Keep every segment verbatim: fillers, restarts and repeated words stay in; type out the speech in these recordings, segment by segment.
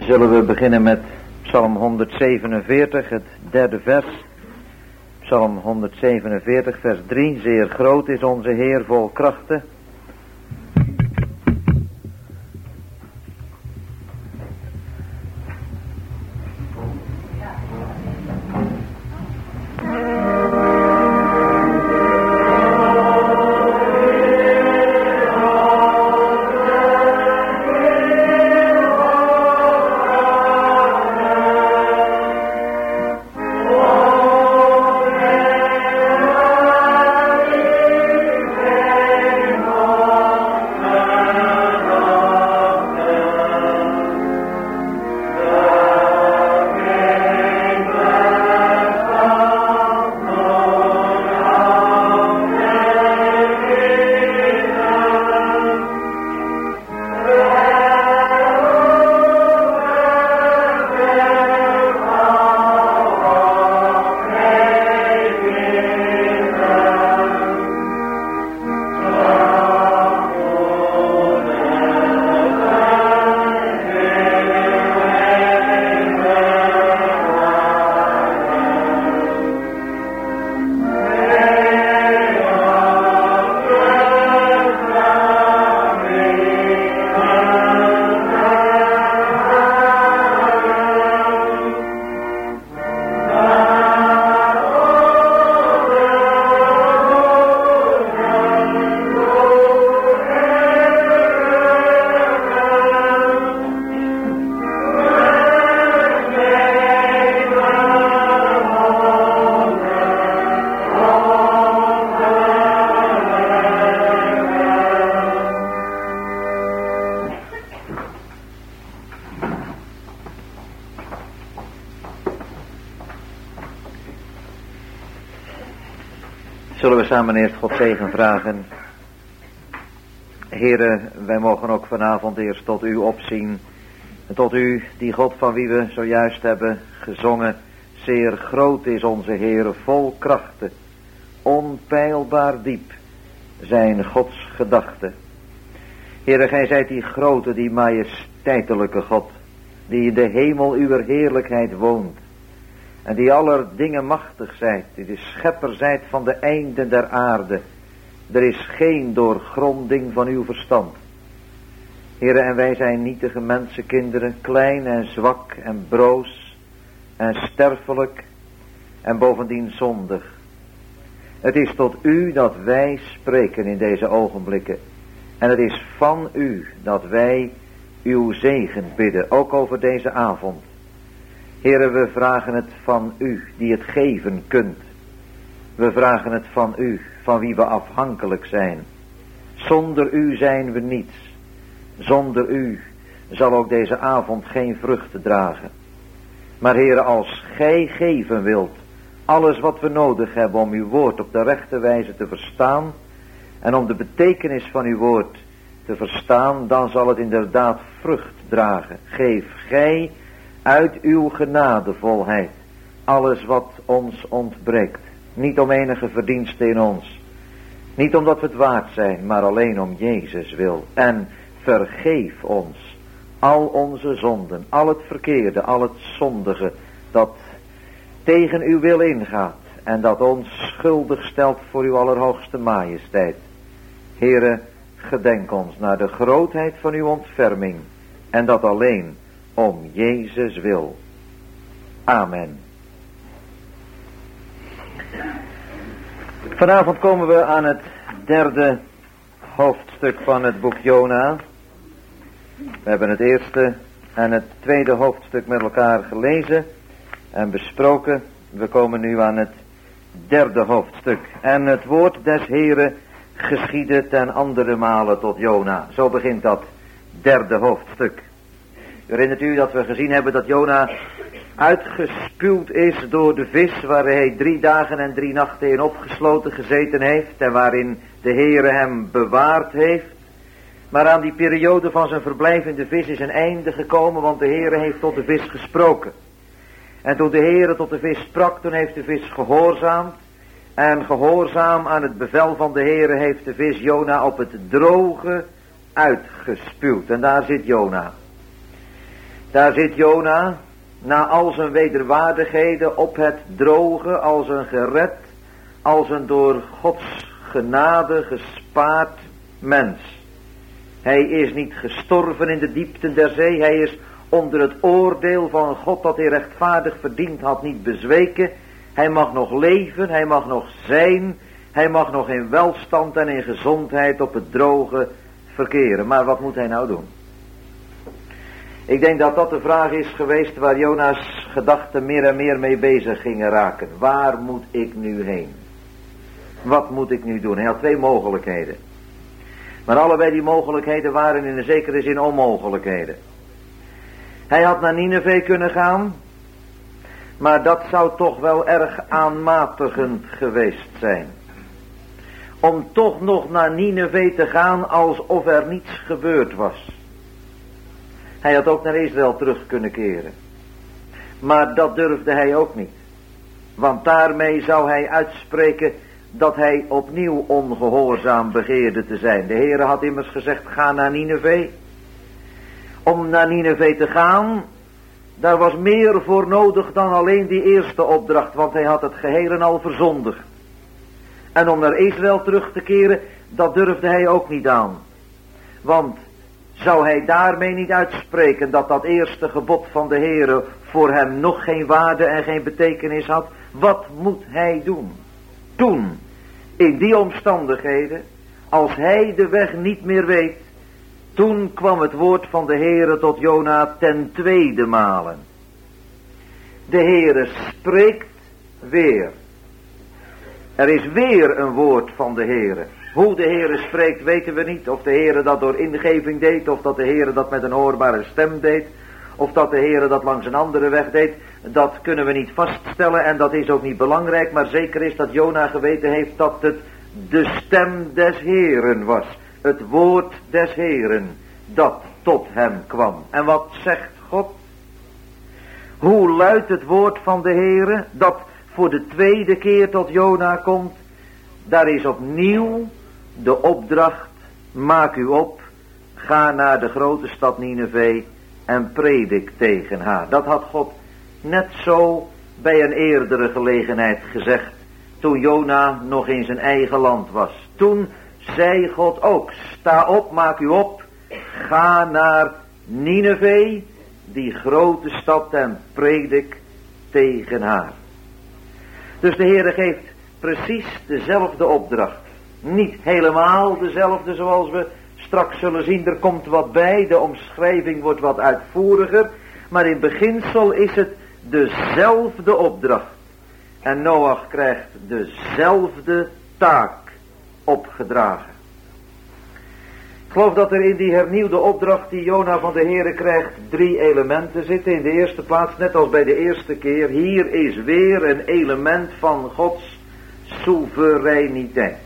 Zullen we beginnen met Psalm honderdzevenenveertig, het derde vers. Psalm honderdzevenenveertig, vers drie. Zeer groot is onze Heer, vol krachten. Zullen we samen eerst God zegen vragen. Heere, wij mogen ook vanavond eerst tot u opzien. Tot u, die God van wie we zojuist hebben gezongen. Zeer groot is onze Heere, vol krachten. Onpeilbaar diep zijn Gods gedachten. Heere, gij zijt die grote, die majesteitelijke God. Die in de hemel uw heerlijkheid woont. En die aller dingen machtig zijt, die de schepper zijt van de einden der aarde. Er is geen doorgronding van uw verstand. Heere, en wij zijn nietige mensenkinderen, klein en zwak en broos en sterfelijk en bovendien zondig. Het is tot u dat wij spreken in deze ogenblikken. En het is van u dat wij uw zegen bidden, ook over deze avond. Heere, we vragen het van u, die het geven kunt. We vragen het van u, van wie we afhankelijk zijn. Zonder u zijn we niets. Zonder u zal ook deze avond geen vruchten dragen. Maar Heere, als gij geven wilt, alles wat we nodig hebben om uw woord op de rechte wijze te verstaan, en om de betekenis van uw woord te verstaan, dan zal het inderdaad vrucht dragen. Geef gij uit uw genadevolheid alles wat ons ontbreekt. Niet om enige verdienste in ons. Niet omdat we het waard zijn, maar alleen om Jezus wil. En vergeef ons al onze zonden, al het verkeerde, al het zondige, dat tegen uw wil ingaat en dat ons schuldig stelt voor uw allerhoogste majesteit. Heere, gedenk ons naar de grootheid van uw ontferming en dat alleen om Jezus wil. Amen. Vanavond komen we aan het derde hoofdstuk van het boek Jona. We hebben het eerste en het tweede hoofdstuk met elkaar gelezen en besproken. We komen nu aan het derde hoofdstuk. En het woord des Heren geschiedde ten andere male tot Jona. Zo begint dat derde hoofdstuk. Herinnert u dat we gezien hebben dat Jona uitgespuwd is door de vis waar hij drie dagen en drie nachten in opgesloten gezeten heeft en waarin de Heere hem bewaard heeft. Maar aan die periode van zijn verblijf in de vis is een einde gekomen, want de Heere heeft tot de vis gesproken. En toen de Heere tot de vis sprak, toen heeft de vis gehoorzaamd. En gehoorzaam aan het bevel van de Heere heeft de vis Jona op het droge uitgespuwd. En daar zit Jona. Daar zit Jona, na al zijn wederwaardigheden, op het droge, als een gered, als een door Gods genade gespaard mens. Hij is niet gestorven in de diepten der zee, hij is onder het oordeel van God dat hij rechtvaardig verdiend had niet bezweken. Hij mag nog leven, hij mag nog zijn, hij mag nog in welstand en in gezondheid op het droge verkeren. Maar wat moet hij nou doen? Ik denk dat dat de vraag is geweest waar Jona's gedachten meer en meer mee bezig gingen raken. Waar moet ik nu heen? Wat moet ik nu doen? Hij had twee mogelijkheden. Maar allebei die mogelijkheden waren in een zekere zin onmogelijkheden. Hij had naar Nineve kunnen gaan, maar dat zou toch wel erg aanmatigend geweest zijn. Om toch nog naar Nineve te gaan alsof er niets gebeurd was. Hij had ook naar Israël terug kunnen keren. Maar dat durfde hij ook niet. Want daarmee zou hij uitspreken dat hij opnieuw ongehoorzaam begeerde te zijn. De Heere had immers gezegd, ga naar Nineve. Om naar Nineve te gaan, daar was meer voor nodig dan alleen die eerste opdracht, want hij had het geheel en al verzondigd. En om naar Israël terug te keren, dat durfde hij ook niet aan. Want zou hij daarmee niet uitspreken dat dat eerste gebod van de Heere voor hem nog geen waarde en geen betekenis had? Wat moet hij doen? Toen, in die omstandigheden, als hij de weg niet meer weet, toen kwam het woord van de Heere tot Jona ten tweede malen. De Heere spreekt weer. Er is weer een woord van de Heere. Hoe de Heere spreekt weten we niet. Of de Heere dat door ingeving deed, of dat de Heere dat met een hoorbare stem deed, of dat de Heere dat langs een andere weg deed. Dat kunnen we niet vaststellen en dat is ook niet belangrijk. Maar zeker is dat Jona geweten heeft dat het de stem des Heeren was. Het woord des Heeren dat tot hem kwam. En wat zegt God? Hoe luidt het woord van de Heere dat voor de tweede keer tot Jona komt? Daar is opnieuw de opdracht, maak u op, ga naar de grote stad Nineve en predik tegen haar. Dat had God net zo bij een eerdere gelegenheid gezegd, toen Jona nog in zijn eigen land was. Toen zei God ook, sta op, maak u op, ga naar Nineve, die grote stad, en predik tegen haar. Dus de Heere geeft precies dezelfde opdracht. Niet helemaal dezelfde zoals we straks zullen zien, er komt wat bij, de omschrijving wordt wat uitvoeriger, maar in beginsel is het dezelfde opdracht. En Noach krijgt dezelfde taak opgedragen. Ik geloof dat er in die hernieuwde opdracht die Jona van de Heere krijgt drie elementen zitten. In de eerste plaats, net als bij de eerste keer, hier is weer een element van Gods soevereiniteit.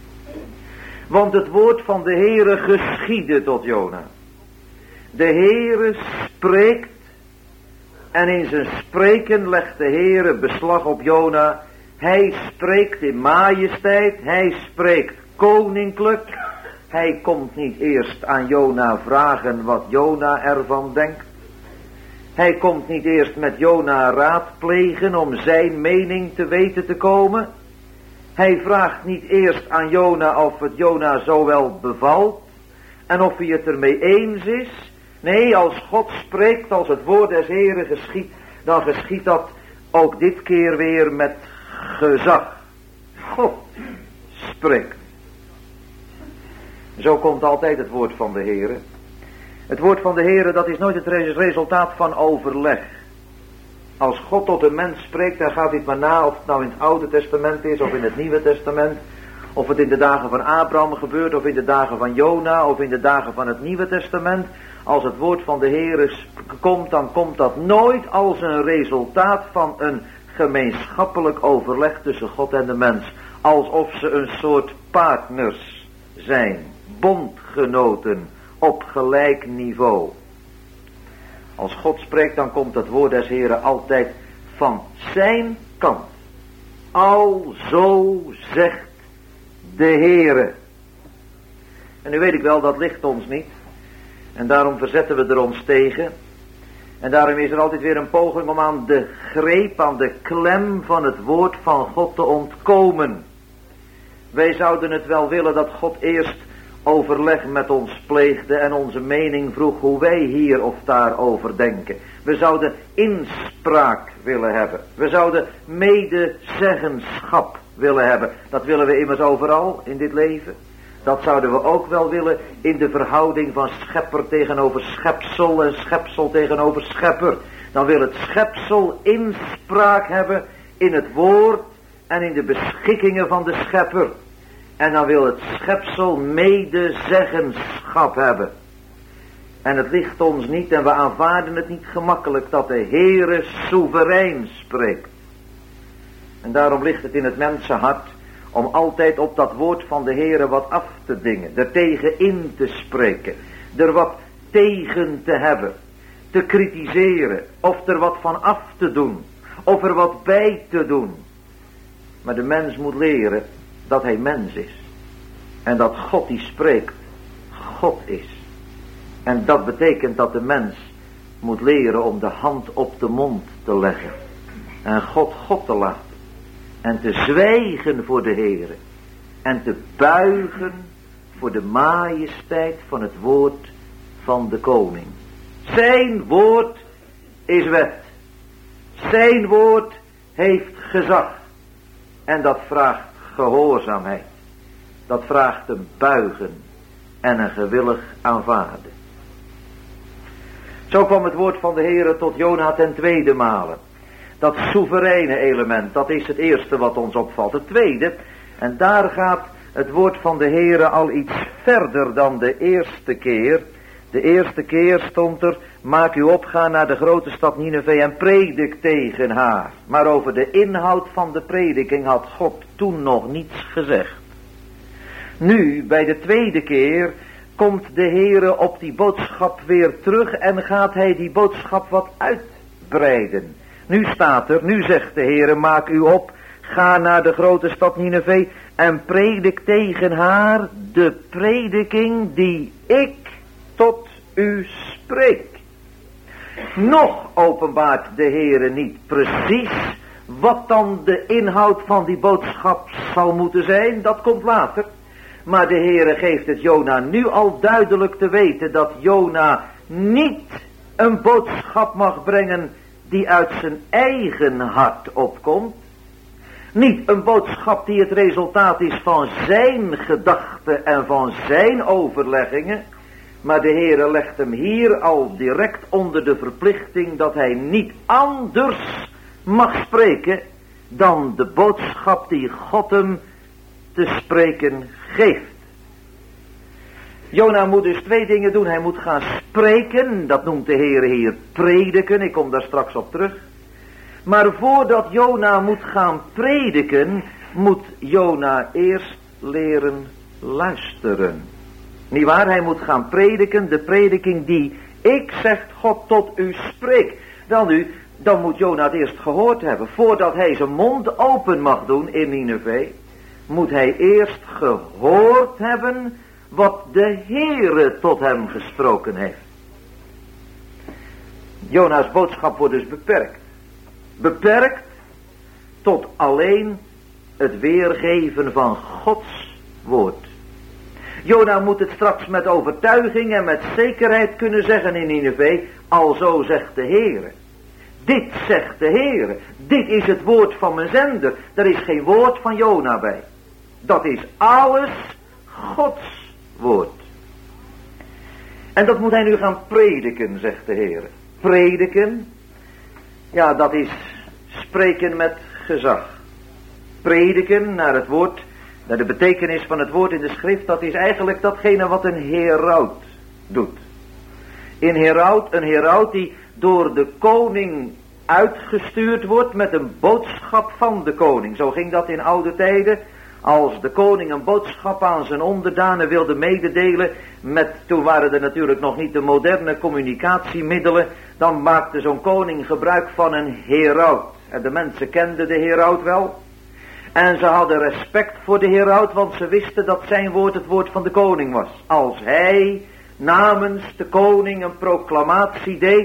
Want het woord van de Heere geschiedde tot Jona. De Heere spreekt en in zijn spreken legt de Heere beslag op Jona. Hij spreekt in majesteit, hij spreekt koninklijk. Hij komt niet eerst aan Jona vragen wat Jona ervan denkt. Hij komt niet eerst met Jona raadplegen om zijn mening te weten te komen. Hij vraagt niet eerst aan Jona of het Jona zo wel bevalt en of hij het ermee eens is. Nee, als God spreekt, als het woord des Heren geschiedt, dan geschiedt dat ook dit keer weer met gezag. God spreekt. Zo komt altijd het woord van de Heere. Het woord van de Heere, dat is nooit het resultaat van overleg. Als God tot een mens spreekt, dan gaat dit maar na of het nou in het Oude Testament is of in het Nieuwe Testament. Of het in de dagen van Abraham gebeurt of in de dagen van Jona of in de dagen van het Nieuwe Testament. Als het woord van de Heere komt, dan komt dat nooit als een resultaat van een gemeenschappelijk overleg tussen God en de mens. Alsof ze een soort partners zijn, bondgenoten op gelijk niveau. Als God spreekt, dan komt het woord des Heren altijd van zijn kant. Al zo zegt de Heere. En nu weet ik wel, dat ligt ons niet. En daarom verzetten we er ons tegen. En daarom is er altijd weer een poging om aan de greep, aan de klem van het woord van God te ontkomen. Wij zouden het wel willen dat God eerst overleg met ons pleegde en onze mening vroeg hoe wij hier of daar over denken. We zouden inspraak willen hebben. We zouden medezeggenschap willen hebben. Dat willen we immers overal in dit leven. Dat zouden we ook wel willen in de verhouding van schepper tegenover schepsel en schepsel tegenover schepper. Dan wil het schepsel inspraak hebben in het woord en in de beschikkingen van de schepper. En dan wil het schepsel medezeggenschap hebben. En het ligt ons niet en we aanvaarden het niet gemakkelijk dat de Heere soeverein spreekt. En daarom ligt het in het mensenhart om altijd op dat woord van de Heere wat af te dingen, er tegen in te spreken, er wat tegen te hebben, te kritiseren, of er wat van af te doen, of er wat bij te doen. Maar de mens moet leren dat hij mens is. En dat God die spreekt, God is. En dat betekent dat de mens moet leren om de hand op de mond te leggen. En God God te laten. En te zwijgen voor de Heere. En te buigen voor de majesteit van het woord van de koning. Zijn woord is wet. Zijn woord heeft gezag. En dat vraagt gehoorzaamheid. Dat vraagt een buigen en een gewillig aanvaarden. Zo kwam het woord van de Heere tot Jona ten tweede male. Dat soevereine element, dat is het eerste wat ons opvalt. Het tweede, en daar gaat het woord van de Heere al iets verder dan de eerste keer. De eerste keer stond er, maak u op, ga naar de grote stad Nineve en predik tegen haar. Maar over de inhoud van de prediking had God toen nog niets gezegd. Nu, bij de tweede keer, komt de Heere op die boodschap weer terug en gaat hij die boodschap wat uitbreiden. Nu staat er, nu zegt de Heere, maak u op, ga naar de grote stad Nineve en predik tegen haar de prediking die ik tot u spreek. Nog openbaart de Heere niet precies wat dan de inhoud van die boodschap zal moeten zijn, dat komt later. Maar de Heere geeft het Jona nu al duidelijk te weten dat Jona niet een boodschap mag brengen die uit zijn eigen hart opkomt. Niet een boodschap die het resultaat is van zijn gedachten en van zijn overleggingen. Maar de Heere legt hem hier al direct onder de verplichting dat hij niet anders mag spreken dan de boodschap die God hem te spreken geeft. Jona moet dus twee dingen doen. Hij moet gaan spreken, dat noemt de Heere hier prediken, ik kom daar straks op terug. Maar voordat Jona moet gaan prediken, moet Jona eerst leren luisteren. Niet waar, hij moet gaan prediken, de prediking die ik, zegt God, tot u spreek. Dan nu, dan moet Jona het eerst gehoord hebben. Voordat hij zijn mond open mag doen in Nineve, moet hij eerst gehoord hebben wat de Heere tot hem gesproken heeft. Jona's boodschap wordt dus beperkt. Beperkt tot alleen het weergeven van Gods woord. Jona moet het straks met overtuiging en met zekerheid kunnen zeggen in Nineve, alzo zegt de Heere. Dit zegt de Heere. Dit is het woord van mijn zender. Er is geen woord van Jona bij. Dat is alles Gods woord. En dat moet hij nu gaan prediken, zegt de Heere. Prediken, ja, dat is spreken met gezag. Prediken naar het woord, naar de betekenis van het woord in de schrift, dat is eigenlijk datgene wat een heraut doet. Een heraut, een heraut die door de koning uitgestuurd wordt met een boodschap van de koning. Zo ging dat in oude tijden. Als de koning een boodschap aan zijn onderdanen wilde mededelen, met, toen waren er natuurlijk nog niet de moderne communicatiemiddelen, dan maakte zo'n koning gebruik van een heraut. En de mensen kenden de heraut wel. En ze hadden respect voor de heraut, want ze wisten dat zijn woord het woord van de koning was. Als hij namens de koning een proclamatie deed,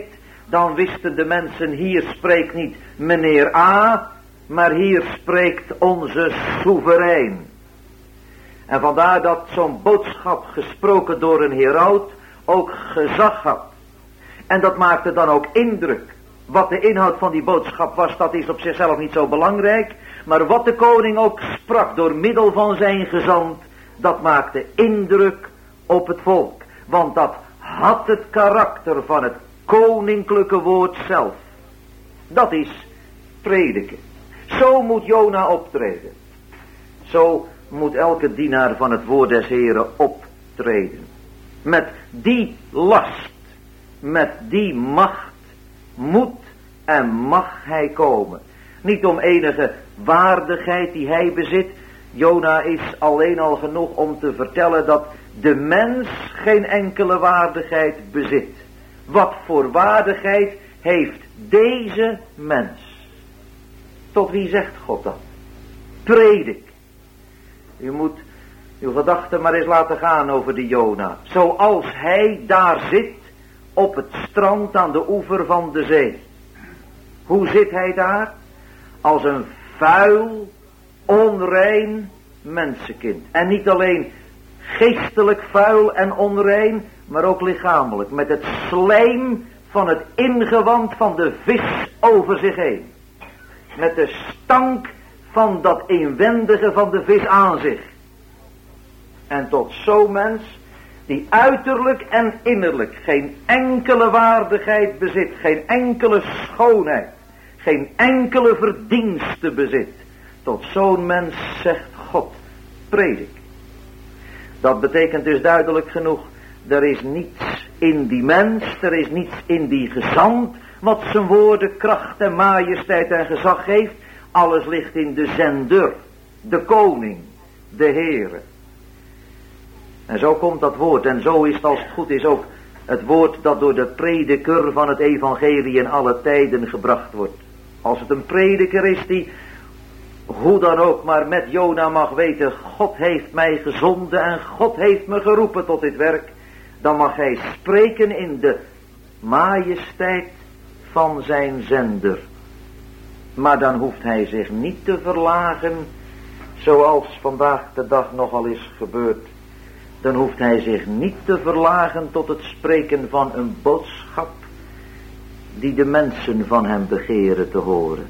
dan wisten de mensen, hier spreekt niet meneer A, maar hier spreekt onze soeverein. En vandaar dat zo'n boodschap gesproken door een heraut ook gezag had. En dat maakte dan ook indruk. Wat de inhoud van die boodschap was, dat is op zichzelf niet zo belangrijk. Maar wat de koning ook sprak door middel van zijn gezant, dat maakte indruk op het volk. Want dat had het karakter van het koninklijke woord zelf. Dat is prediken. Zo moet Jona optreden. Zo moet elke dienaar van het woord des Heren optreden. Met die last, met die macht moet en mag hij komen. Niet om enige waardigheid die hij bezit. Jona is alleen al genoeg om te vertellen dat de mens geen enkele waardigheid bezit. Wat voor waardigheid heeft deze mens? Tot wie zegt God dat? Predik. U moet uw gedachten maar eens laten gaan over die Jona. Zoals hij daar zit op het strand aan de oever van de zee. Hoe zit hij daar? Als een vuil, onrein mensenkind. En niet alleen geestelijk vuil en onrein, maar ook lichamelijk. Met het slijm van het ingewand van de vis over zich heen. Met de stank van dat inwendige van de vis aan zich. En tot zo'n mens die uiterlijk en innerlijk geen enkele waardigheid bezit, geen enkele schoonheid, geen enkele verdienste bezit. Tot zo'n mens zegt God, predik. Dat betekent dus duidelijk genoeg, er is niets in die mens, er is niets in die gezant, wat zijn woorden kracht en majesteit en gezag geeft. Alles ligt in de zender, de koning, de Heere. En zo komt dat woord, en zo is het als het goed is ook het woord dat door de prediker van het evangelie in alle tijden gebracht wordt. Als het een prediker is die, hoe dan ook, maar met Jona mag weten, God heeft mij gezonden en God heeft me geroepen tot dit werk, dan mag hij spreken in de majesteit van zijn zender. Maar dan hoeft hij zich niet te verlagen, zoals vandaag de dag nogal is gebeurd. Dan hoeft hij zich niet te verlagen tot het spreken van een boodschap die de mensen van hem begeren te horen.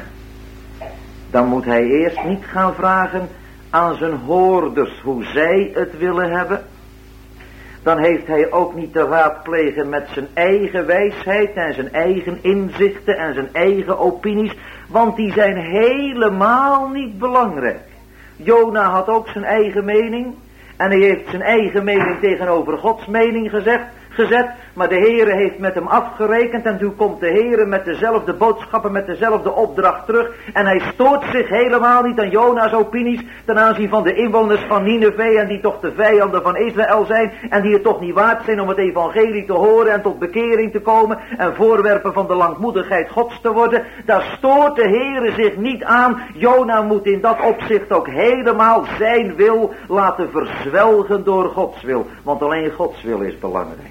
Dan moet hij eerst niet gaan vragen aan zijn hoorders hoe zij het willen hebben. Dan heeft hij ook niet te raadplegen met zijn eigen wijsheid en zijn eigen inzichten en zijn eigen opinies, want die zijn helemaal niet belangrijk. Jona had ook zijn eigen mening en hij heeft zijn eigen mening tegenover Gods mening gezegd, gezet, maar de Heere heeft met hem afgerekend en toen komt de Heere met dezelfde boodschappen, met dezelfde opdracht terug en hij stoort zich helemaal niet aan Jona's opinies ten aanzien van de inwoners van Nineve en die toch de vijanden van Israël zijn en die het toch niet waard zijn om het evangelie te horen en tot bekering te komen en voorwerpen van de langmoedigheid Gods te worden. Daar stoort de Heere zich niet aan. Jona moet in dat opzicht ook helemaal zijn wil laten verzwelgen door Gods wil, want alleen Gods wil is belangrijk.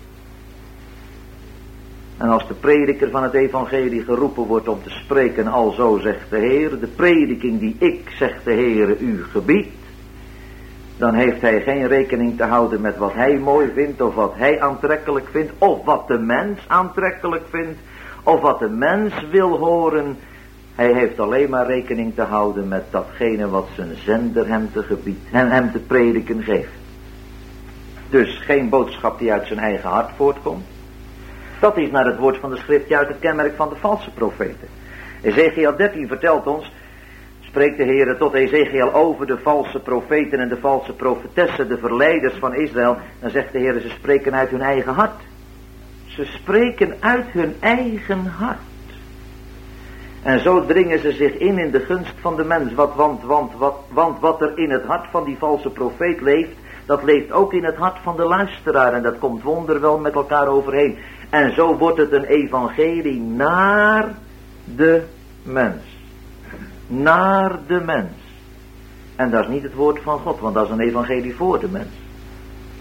En als de prediker van het evangelie geroepen wordt om te spreken, alzo zegt de Heer, de prediking die ik, zegt de Heer, u gebiedt, dan heeft hij geen rekening te houden met wat hij mooi vindt, of wat hij aantrekkelijk vindt, of wat de mens aantrekkelijk vindt, of wat de mens wil horen. Hij heeft alleen maar rekening te houden met datgene wat zijn zender hem te gebied, en hem te prediken geeft. Dus geen boodschap die uit zijn eigen hart voortkomt. Dat is naar het woord van de schrift juist het kenmerk van de valse profeten. Ezekiel dertien vertelt ons, spreekt de Heer tot Ezekiel over de valse profeten en de valse profetessen, de verleiders van Israël. Dan zegt de Heer, ze spreken uit hun eigen hart. Ze spreken uit hun eigen hart. En zo dringen ze zich in in de gunst van de mens. Wat, want, want, wat, want wat er in het hart van die valse profeet leeft, dat leeft ook in het hart van de luisteraar. En dat komt wonderwel met elkaar overheen. En zo wordt het een evangelie naar de mens. Naar de mens. En dat is niet het woord van God, want dat is een evangelie voor de mens.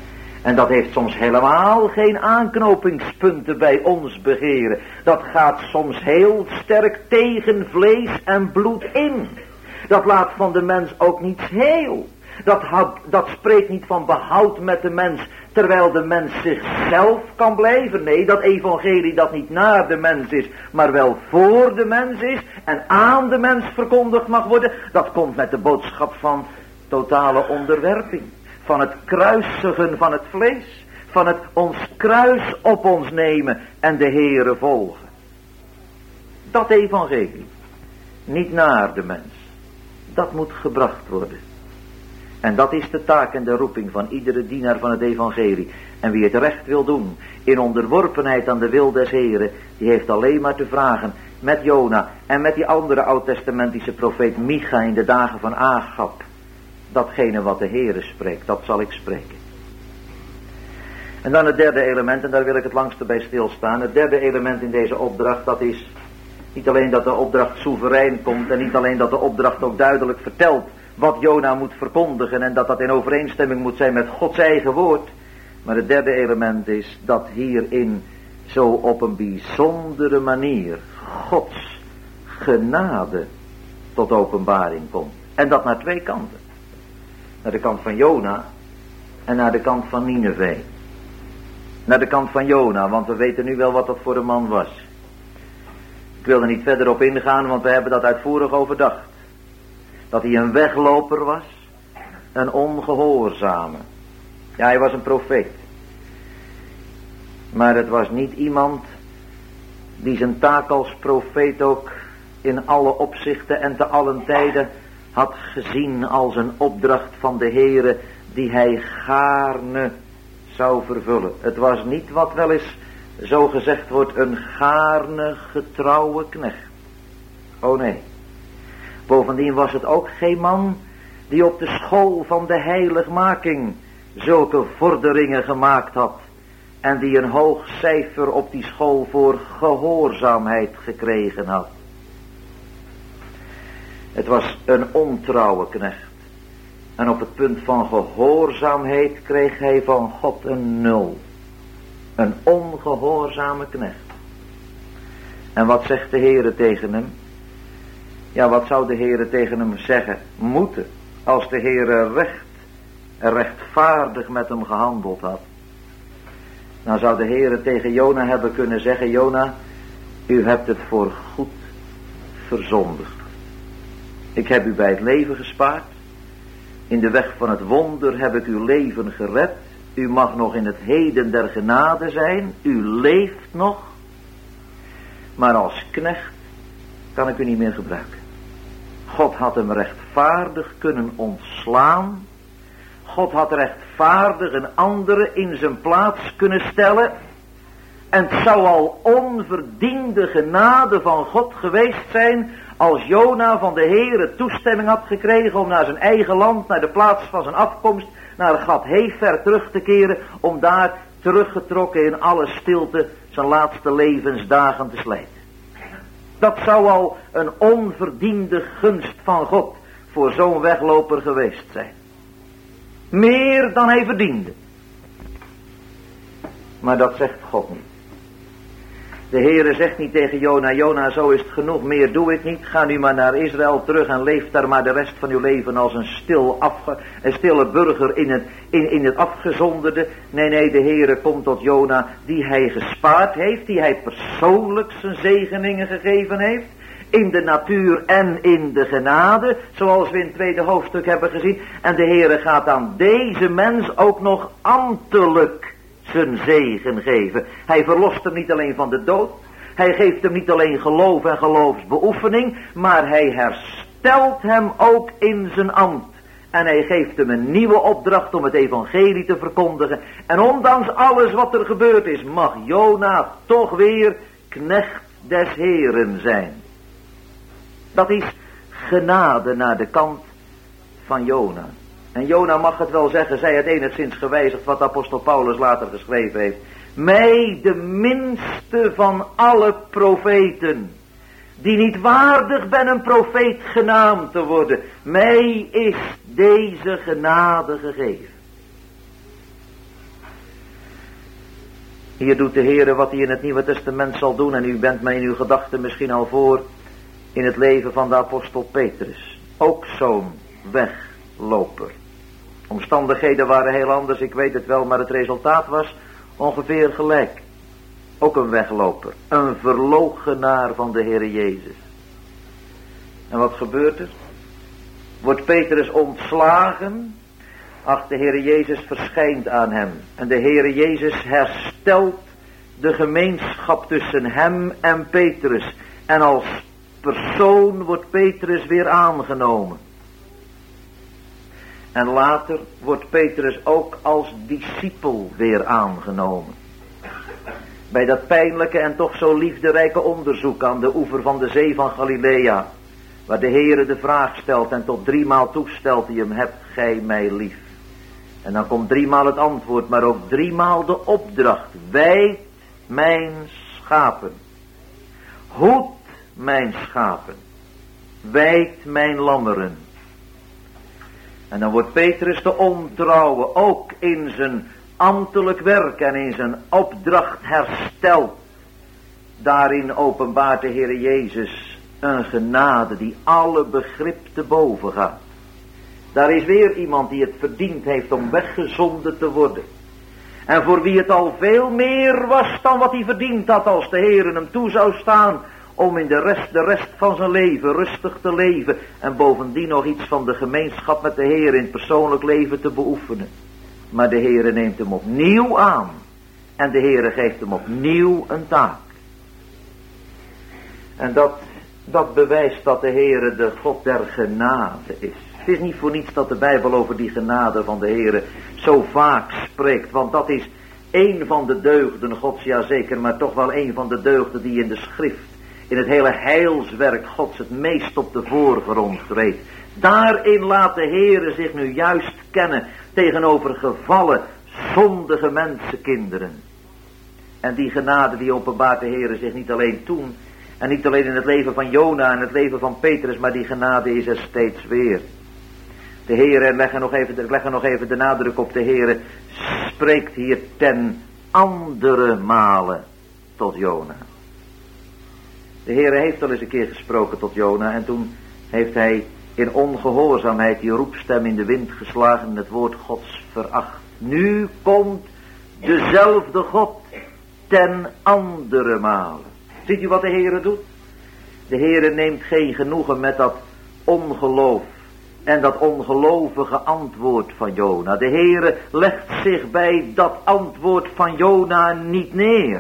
En dat heeft soms helemaal geen aanknopingspunten bij ons begeren. Dat gaat soms heel sterk tegen vlees en bloed in. Dat laat van de mens ook niets heel. Dat, had, dat spreekt niet van behoud met de mens, terwijl de mens zichzelf kan blijven. Nee, dat evangelie dat niet naar de mens is, maar wel voor de mens is en aan de mens verkondigd mag worden. Dat komt met de boodschap van totale onderwerping. Van het kruisigen van het vlees. Van het ons kruis op ons nemen en de Heere volgen. Dat evangelie. Niet naar de mens. Dat moet gebracht worden. En dat is de taak en de roeping van iedere dienaar van het evangelie. En wie het recht wil doen, in onderworpenheid aan de wil des Heren, die heeft alleen maar te vragen met Jona en met die andere oud-testamentische profeet Micha in de dagen van Agab. Datgene wat de Heere spreekt, dat zal ik spreken. En dan het derde element, en daar wil ik het langste bij stilstaan. Het derde element in deze opdracht, dat is niet alleen dat de opdracht soeverein komt en niet alleen dat de opdracht ook duidelijk vertelt wat Jona moet verkondigen en dat dat in overeenstemming moet zijn met Gods eigen woord. Maar het derde element is dat hierin zo op een bijzondere manier Gods genade tot openbaring komt. En dat naar twee kanten. Naar de kant van Jona en naar de kant van Nineve. Naar de kant van Jona, want we weten nu wel wat dat voor een man was. Ik wil er niet verder op ingaan, want we hebben dat uitvoerig overdacht. Dat hij een wegloper was, een ongehoorzame. Ja, hij was een profeet. Maar het was niet iemand die zijn taak als profeet ook in alle opzichten en te allen tijden had gezien als een opdracht van de Heere die hij gaarne zou vervullen. Het was niet wat wel eens zo gezegd wordt, een gaarne getrouwe knecht. Oh nee. Bovendien was het ook geen man die op de school van de heiligmaking zulke vorderingen gemaakt had en die een hoog cijfer op die school voor gehoorzaamheid gekregen had. Het was een ontrouwe knecht. En op het punt van gehoorzaamheid kreeg hij van God een nul. Een ongehoorzame knecht. En wat zegt de Heere tegen hem? Ja, wat zou de Heere tegen hem zeggen? Moeten, als de Heere recht en rechtvaardig met hem gehandeld had. Dan zou de Heere tegen Jona hebben kunnen zeggen, Jona, u hebt het voor goed verzondigd. Ik heb u bij het leven gespaard. In de weg van het wonder heb ik uw leven gered. U mag nog in het heden der genade zijn. U leeft nog. Maar als knecht kan ik u niet meer gebruiken. God had hem rechtvaardig kunnen ontslaan. God had rechtvaardig een andere in zijn plaats kunnen stellen. En het zou al onverdiende genade van God geweest zijn als Jona van de Heere toestemming had gekregen om naar zijn eigen land, naar de plaats van zijn afkomst, naar Gad Hefer terug te keren, om daar teruggetrokken in alle stilte zijn laatste levensdagen te slijten. Dat zou al een onverdiende gunst van God voor zo'n wegloper geweest zijn. Meer dan hij verdiende. Maar dat zegt God niet. De Heere zegt niet tegen Jona, Jona, zo is het genoeg, meer doe ik niet. Ga nu maar naar Israël terug en leef daar maar de rest van uw leven als een, stil afge, een stille burger in het, in, in het afgezonderde. Nee, nee, de Heere komt tot Jona die hij gespaard heeft, die hij persoonlijk zijn zegeningen gegeven heeft. In de natuur en in de genade, zoals we in het tweede hoofdstuk hebben gezien. En de Heere gaat aan deze mens ook nog ambtelijk zijn zegen geven. Hij verlost hem niet alleen van de dood. Hij geeft hem niet alleen geloof en geloofsbeoefening. Maar hij herstelt hem ook in zijn ambt. En hij geeft hem een nieuwe opdracht om het evangelie te verkondigen. En ondanks alles wat er gebeurd is, mag Jona toch weer knecht des Heeren zijn. Dat is genade naar de kant van Jona. En Jona mag het wel zeggen, zij het enigszins gewijzigd wat apostel Paulus later geschreven heeft. Mij, de minste van alle profeten, die niet waardig ben een profeet genaamd te worden. Mij is deze genade gegeven. Hier doet de Heere wat hij in het Nieuwe Testament zal doen. En u bent mij in uw gedachten misschien al voor in het leven van de apostel Petrus. Ook zo'n wegloper. Omstandigheden waren heel anders, ik weet het wel, maar het resultaat was ongeveer gelijk. Ook een wegloper, een verloochenaar van de Heere Jezus. En wat gebeurt er? Wordt Petrus ontslagen? Ach, de Heere Jezus verschijnt aan hem. En de Heere Jezus herstelt de gemeenschap tussen hem en Petrus. En als persoon wordt Petrus weer aangenomen. En later wordt Petrus ook als discipel weer aangenomen. Bij dat pijnlijke en toch zo liefderijke onderzoek aan de oever van de zee van Galilea, waar de Heere de vraag stelt en tot driemaal toestelt hij hem, hebt gij mij lief? En dan komt driemaal het antwoord, maar ook driemaal de opdracht. Wijd mijn schapen. Hoed mijn schapen. Wijd mijn lammeren. En dan wordt Petrus de ontrouwe ook in zijn ambtelijk werk en in zijn opdracht hersteld. Daarin openbaart de Heere Jezus een genade die alle begrip te boven gaat. Daar is weer iemand die het verdiend heeft om weggezonden te worden. En voor wie het al veel meer was dan wat hij verdiend had als de Heere hem toe zou staan om in de rest, de rest van zijn leven rustig te leven en bovendien nog iets van de gemeenschap met de Heere in het persoonlijk leven te beoefenen. Maar de Heere neemt hem opnieuw aan en de Heere geeft hem opnieuw een taak. En dat, dat bewijst dat de Heere de God der genade is. Het is niet voor niets dat de Bijbel over die genade van de Heere zo vaak spreekt. Want dat is één van de deugden Gods, ja zeker, maar toch wel één van de deugden die in de schrift, in het hele heilswerk Gods het meest op de voorgrond treedt. Daarin laat de Heere zich nu juist kennen tegenover gevallen, zondige mensenkinderen. En die genade die openbaart de Heere zich niet alleen toen en niet alleen in het leven van Jona en het leven van Petrus, maar die genade is er steeds weer. De Heere, leg er nog even, ik leg er nog even de nadruk op, de Heere spreekt hier ten andere malen tot Jona. De Heere heeft al eens een keer gesproken tot Jona en toen heeft hij in ongehoorzaamheid die roepstem in de wind geslagen en het woord Gods veracht. Nu komt dezelfde God ten andere malen. Ziet u wat de Heere doet? De Heere neemt geen genoegen met dat ongeloof en dat ongelovige antwoord van Jona. De Heere legt zich bij dat antwoord van Jona niet neer.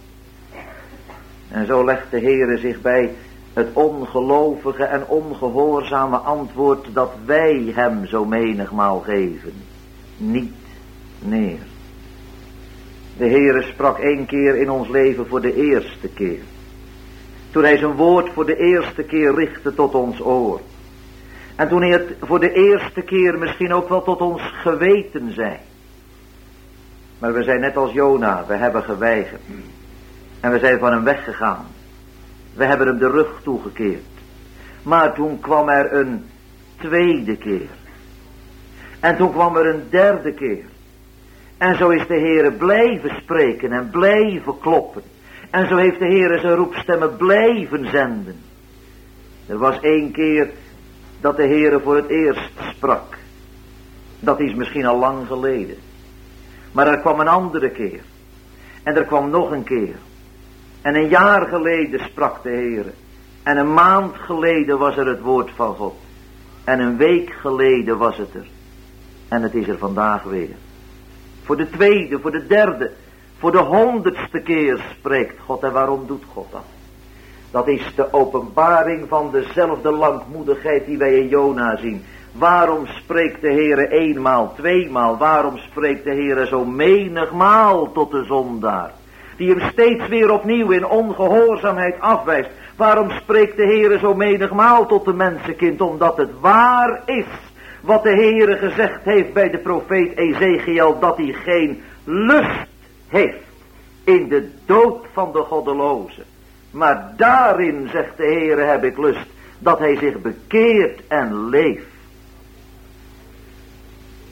En zo legt de Heere zich bij het ongelovige en ongehoorzame antwoord dat wij hem zo menigmaal geven niet neer. De Heere sprak één keer in ons leven voor de eerste keer. Toen hij zijn woord voor de eerste keer richtte tot ons oor. En toen hij het voor de eerste keer misschien ook wel tot ons geweten zei. Maar we zijn net als Jona, we hebben geweigerd. En we zijn van hem weggegaan. We hebben hem de rug toegekeerd. Maar toen kwam er een tweede keer. En toen kwam er een derde keer. En zo is de Heere blijven spreken en blijven kloppen. En zo heeft de Heere zijn roepstemmen blijven zenden. Er was één keer dat de Heere voor het eerst sprak. Dat is misschien al lang geleden. Maar er kwam een andere keer. En er kwam nog een keer. En een jaar geleden sprak de Heere. En een maand geleden was er het woord van God. En een week geleden was het er. En het is er vandaag weer. Voor de tweede, voor de derde, voor de honderdste keer spreekt God. En waarom doet God dat? Dat is de openbaring van dezelfde langmoedigheid die wij in Jona zien. Waarom spreekt de Heere eenmaal, tweemaal? Waarom spreekt de Heere zo menigmaal tot de zondaar? Die hem steeds weer opnieuw in ongehoorzaamheid afwijst. Waarom spreekt de Heere zo menigmaal tot de mensenkind? Omdat het waar is wat de Heere gezegd heeft bij de profeet Ezekiel, dat hij geen lust heeft in de dood van de goddeloze. Maar daarin, zegt de Heere, heb ik lust dat hij zich bekeert en leeft.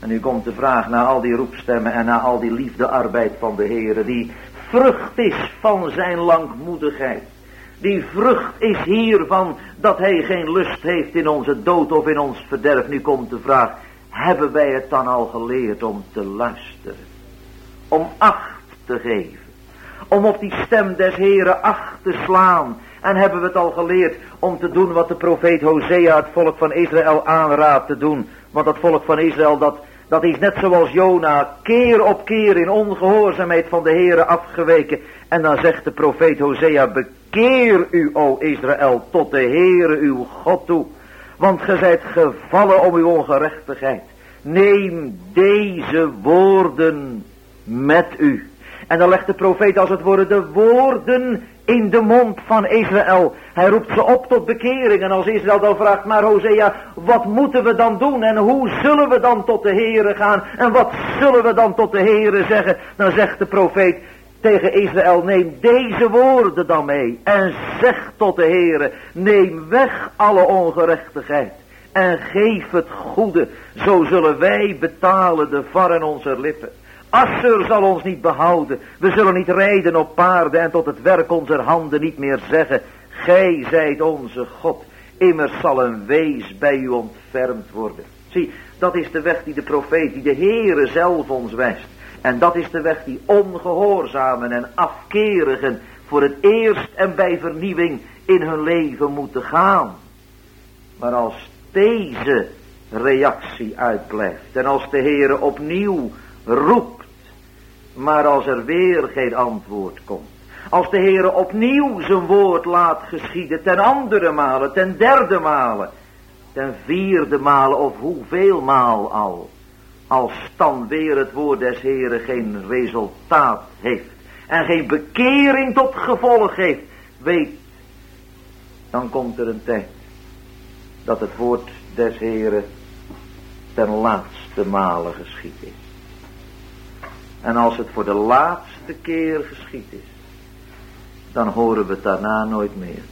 En nu komt de vraag naar al die roepstemmen en naar al die liefdearbeid van de Heere, die vrucht is van zijn langmoedigheid. Die vrucht is hiervan dat hij geen lust heeft in onze dood of in ons verderf. Nu komt de vraag, hebben wij het dan al geleerd om te luisteren? Om acht te geven. Om op die stem des Heeren acht te slaan. En hebben we het al geleerd om te doen wat de profeet Hosea het volk van Israël aanraadt te doen. Want dat volk van Israël, dat, dat is net zoals Jona, keer op keer in ongehoorzaamheid van de Heere afgeweken. En dan zegt de profeet Hosea, bekeer u, o Israël, tot de Heere uw God toe. Want ge zijt gevallen om uw ongerechtigheid. Neem deze woorden met u. En dan legt de profeet als het ware de woorden in de mond van Israël. Hij roept ze op tot bekering. En als Israël dan vraagt, maar Hosea, wat moeten we dan doen? En hoe zullen we dan tot de Heere gaan? En wat zullen we dan tot de Heere zeggen? Dan zegt de profeet tegen Israël, neem deze woorden dan mee. En zeg tot de Heere, neem weg alle ongerechtigheid. En geef het goede, zo zullen wij betalen de varren onze lippen. Assur zal ons niet behouden. We zullen niet rijden op paarden en tot het werk onze handen niet meer zeggen. Gij zijt onze God. Immers zal een wees bij u ontfermd worden. Zie, dat is de weg die de profeet, die de Heere zelf ons wijst. En dat is de weg die ongehoorzamen en afkerigen voor het eerst en bij vernieuwing in hun leven moeten gaan. Maar als deze reactie uitblijft en als de Heere opnieuw roept, maar als er weer geen antwoord komt, als de Heere opnieuw zijn woord laat geschieden, ten andere male, ten derde male, ten vierde male of hoeveel maal al, als dan weer het woord des Heere geen resultaat heeft en geen bekering tot gevolg heeft, weet, dan komt er een tijd dat het woord des Heere ten laatste male geschied is. En als het voor de laatste keer geschied is, dan horen we het daarna nooit meer.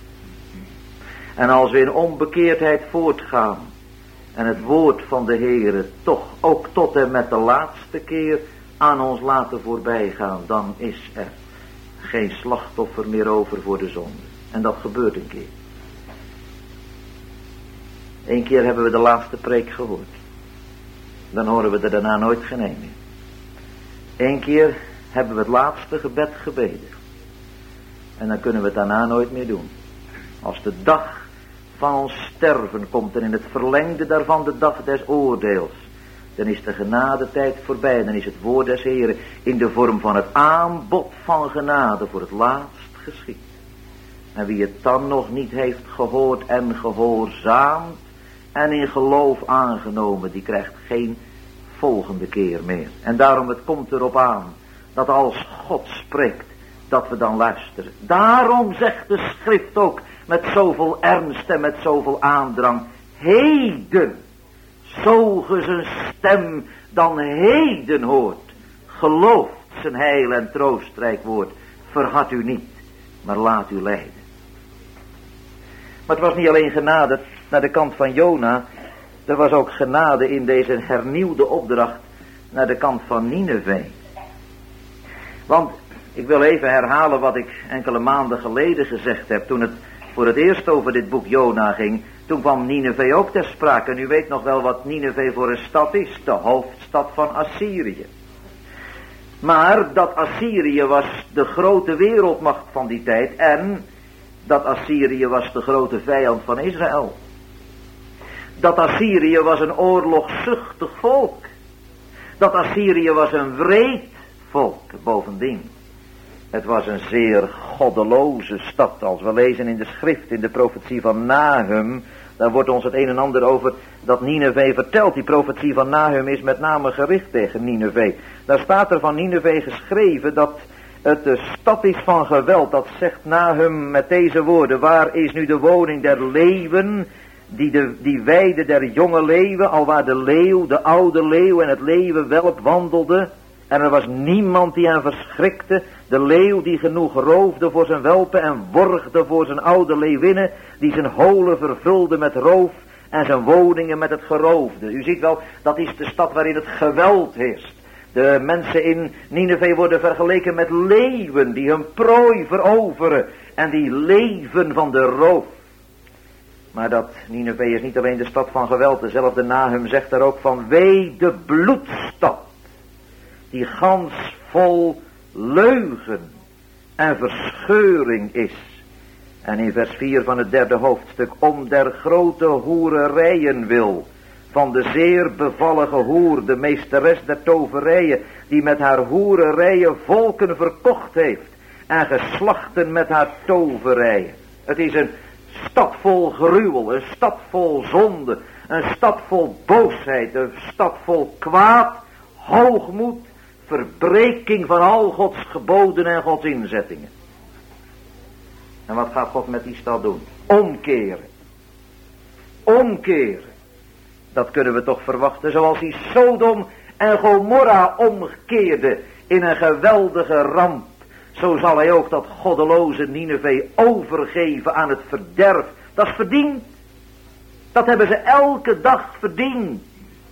En als we in onbekeerdheid voortgaan en het woord van de Heere toch ook tot en met de laatste keer aan ons laten voorbijgaan, dan is er geen slachtoffer meer over voor de zonde. En dat gebeurt een keer. Eén keer hebben we de laatste preek gehoord. Dan horen we er daarna nooit geen een meer. Eén keer hebben we het laatste gebed gebeden. En dan kunnen we het daarna nooit meer doen. Als de dag van ons sterven komt en in het verlengde daarvan de dag des oordeels, dan is de genadetijd voorbij. Dan is het woord des Heren in de vorm van het aanbod van genade voor het laatst geschied. En wie het dan nog niet heeft gehoord en gehoorzaamd en in geloof aangenomen, die krijgt geen volgende keer meer. En daarom, het komt erop aan dat als God spreekt, dat we dan luisteren. Daarom zegt de schrift ook met zoveel ernst en met zoveel aandrang, heden, zo ge zijn stem dan heden hoort, gelooft zijn heil en troostrijk woord, verhard u niet, maar laat u leiden. Maar het was niet alleen genade naar de kant van Jona, er was ook genade in deze hernieuwde opdracht naar de kant van Nineve. Want ik wil even herhalen wat ik enkele maanden geleden gezegd heb, toen het voor het eerst over dit boek Jona ging. Toen kwam Nineve ook ter sprake. En u weet nog wel wat Nineve voor een stad is, de hoofdstad van Assyrië. Maar dat Assyrië was de grote wereldmacht van die tijd en dat Assyrië was de grote vijand van Israël. Dat Assyrië was een oorlogzuchtig volk. Dat Assyrië was een wreed volk. Bovendien, het was een zeer goddeloze stad. Als we lezen in de schrift, in de profetie van Nahum, daar wordt ons het een en ander over dat Nineve vertelt. Die profetie van Nahum is met name gericht tegen Nineve. Daar staat er van Nineve geschreven dat het de stad is van geweld. Dat zegt Nahum met deze woorden: waar is nu de woning der leeuwen, die, de, die weide der jonge leeuwen, alwaar de leeuw, de oude leeuw en het leeuwenwelp wandelden. En er was niemand die hen verschrikte. De leeuw die genoeg roofde voor zijn welpen en worgde voor zijn oude leeuwinnen, die zijn holen vervulde met roof en zijn woningen met het geroofde. U ziet wel, dat is de stad waarin het geweld heerst. De mensen in Nineve worden vergeleken met leeuwen die hun prooi veroveren en die leven van de roof. Maar dat Nineve is niet alleen de stad van geweld, dezelfde Nahum zegt daar ook van: wee de bloedstad, die gans vol leugen en verscheuring is. En in vers vier van het derde hoofdstuk: om der grote hoererijen wil, van de zeer bevallige hoer, de meesteres der toverijen, die met haar hoererijen volken verkocht heeft en geslachten met haar toverijen. Het is een stad vol gruwel, een stad vol zonde, een stad vol boosheid, een stad vol kwaad, hoogmoed, verbreking van al Gods geboden en Gods inzettingen. En wat gaat God met die stad doen? Omkeren. Omkeren. Dat kunnen we toch verwachten, zoals hij Sodom en Gomorra omkeerde in een geweldige ramp. Zo zal hij ook dat goddeloze Nineve overgeven aan het verderf. Dat is verdiend. Dat hebben ze elke dag verdiend.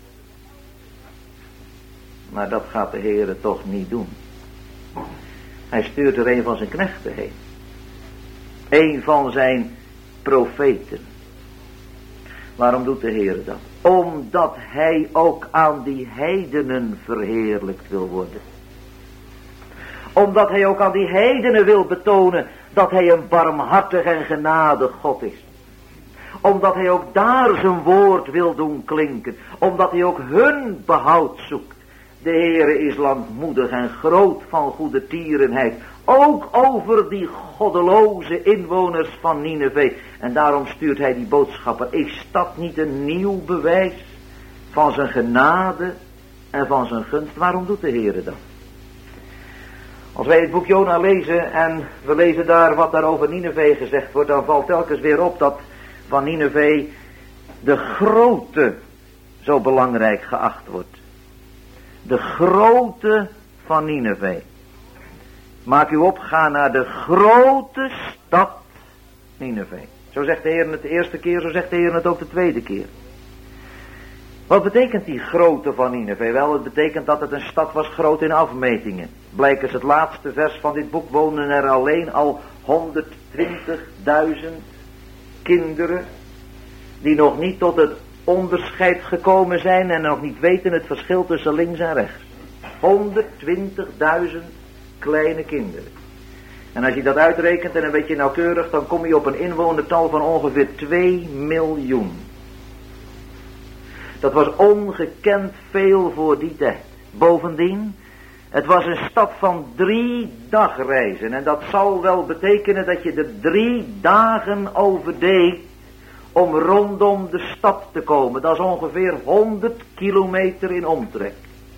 Maar dat gaat de Heere toch niet doen. Hij stuurt er een van zijn knechten heen. Een van zijn profeten. Waarom doet de Heere dat? Omdat hij ook aan die heidenen verheerlijkt wil worden. Omdat hij ook aan die heidenen wil betonen dat hij een barmhartig en genadig God is. Omdat hij ook daar zijn woord wil doen klinken. Omdat hij ook hun behoud zoekt. De Heere is langmoedig en groot van goede tierenheid. Ook over die goddeloze inwoners van Nineve. En daarom stuurt hij die boodschapper. Is dat niet een nieuw bewijs van zijn genade en van zijn gunst? Waarom doet de Heere dat? Als wij het boek Jona lezen en we lezen daar wat daar over Nineve gezegd wordt, dan valt telkens weer op dat van Nineve de grootte zo belangrijk geacht wordt. De grootte van Nineve. Maak u op, ga naar de grote stad Nineve. Zo zegt de Heer het de eerste keer, zo zegt de Heer het ook de tweede keer. Wat betekent die grootte van Nineve? Wel, het betekent dat het een stad was groot in afmetingen. Blijkens het laatste vers van dit boek wonen er alleen al honderdtwintigduizend kinderen die nog niet tot het onderscheid gekomen zijn en nog niet weten het verschil tussen links en rechts. honderdtwintigduizend kleine kinderen. En als je dat uitrekent en een beetje nauwkeurig, dan kom je op een inwonertal van ongeveer twee miljoen. Dat was ongekend veel voor die tijd. Bovendien, het was een stad van drie dagreizen. En dat zal wel betekenen dat je er drie dagen over deed om rondom de stad te komen. Dat is ongeveer honderd kilometer in omtrek.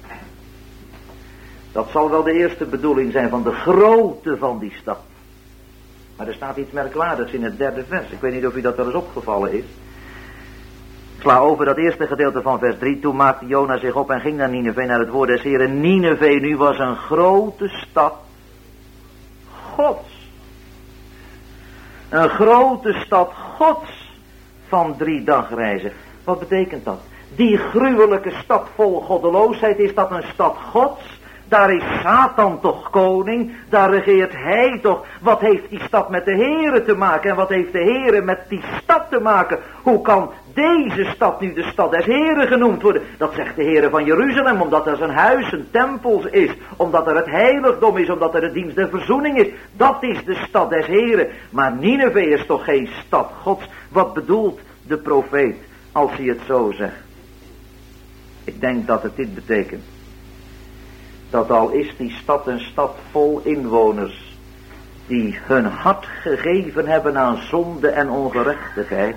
Dat zal wel de eerste bedoeling zijn van de grootte van die stad. Maar er staat iets merkwaardigs in het derde vers. Ik weet niet of u dat wel eens opgevallen is. Ik sla over dat eerste gedeelte van vers drie. Toen maakte Jona zich op en ging naar Nineve, naar het woord des Heren. Nineve nu was een grote stad Gods. Een grote stad Gods van drie dagreizen. Wat betekent dat? Die gruwelijke stad vol goddeloosheid, is dat een stad Gods? Daar is Satan toch koning, daar regeert hij toch. Wat heeft die stad met de Heere te maken en wat heeft de Heere met die stad te maken? Hoe kan deze stad nu de stad des Heere genoemd worden? Dat zegt de Heere van Jeruzalem, omdat er zijn huis, een tempel is, omdat er het heiligdom is, omdat er de dienst der verzoening is. Dat is de stad des Heere. Maar Nineve is toch geen stad Gods? Wat bedoelt de profeet als hij het zo zegt? Ik denk dat het dit betekent. Dat al is die stad een stad vol inwoners die hun hart gegeven hebben aan zonde en ongerechtigheid.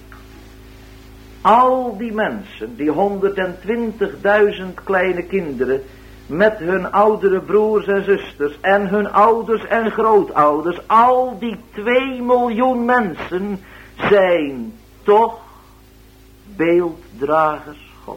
Al die mensen, die honderdtwintigduizend kleine kinderen met hun oudere broers en zusters en hun ouders en grootouders, al die twee miljoen mensen zijn toch beelddragers Gods.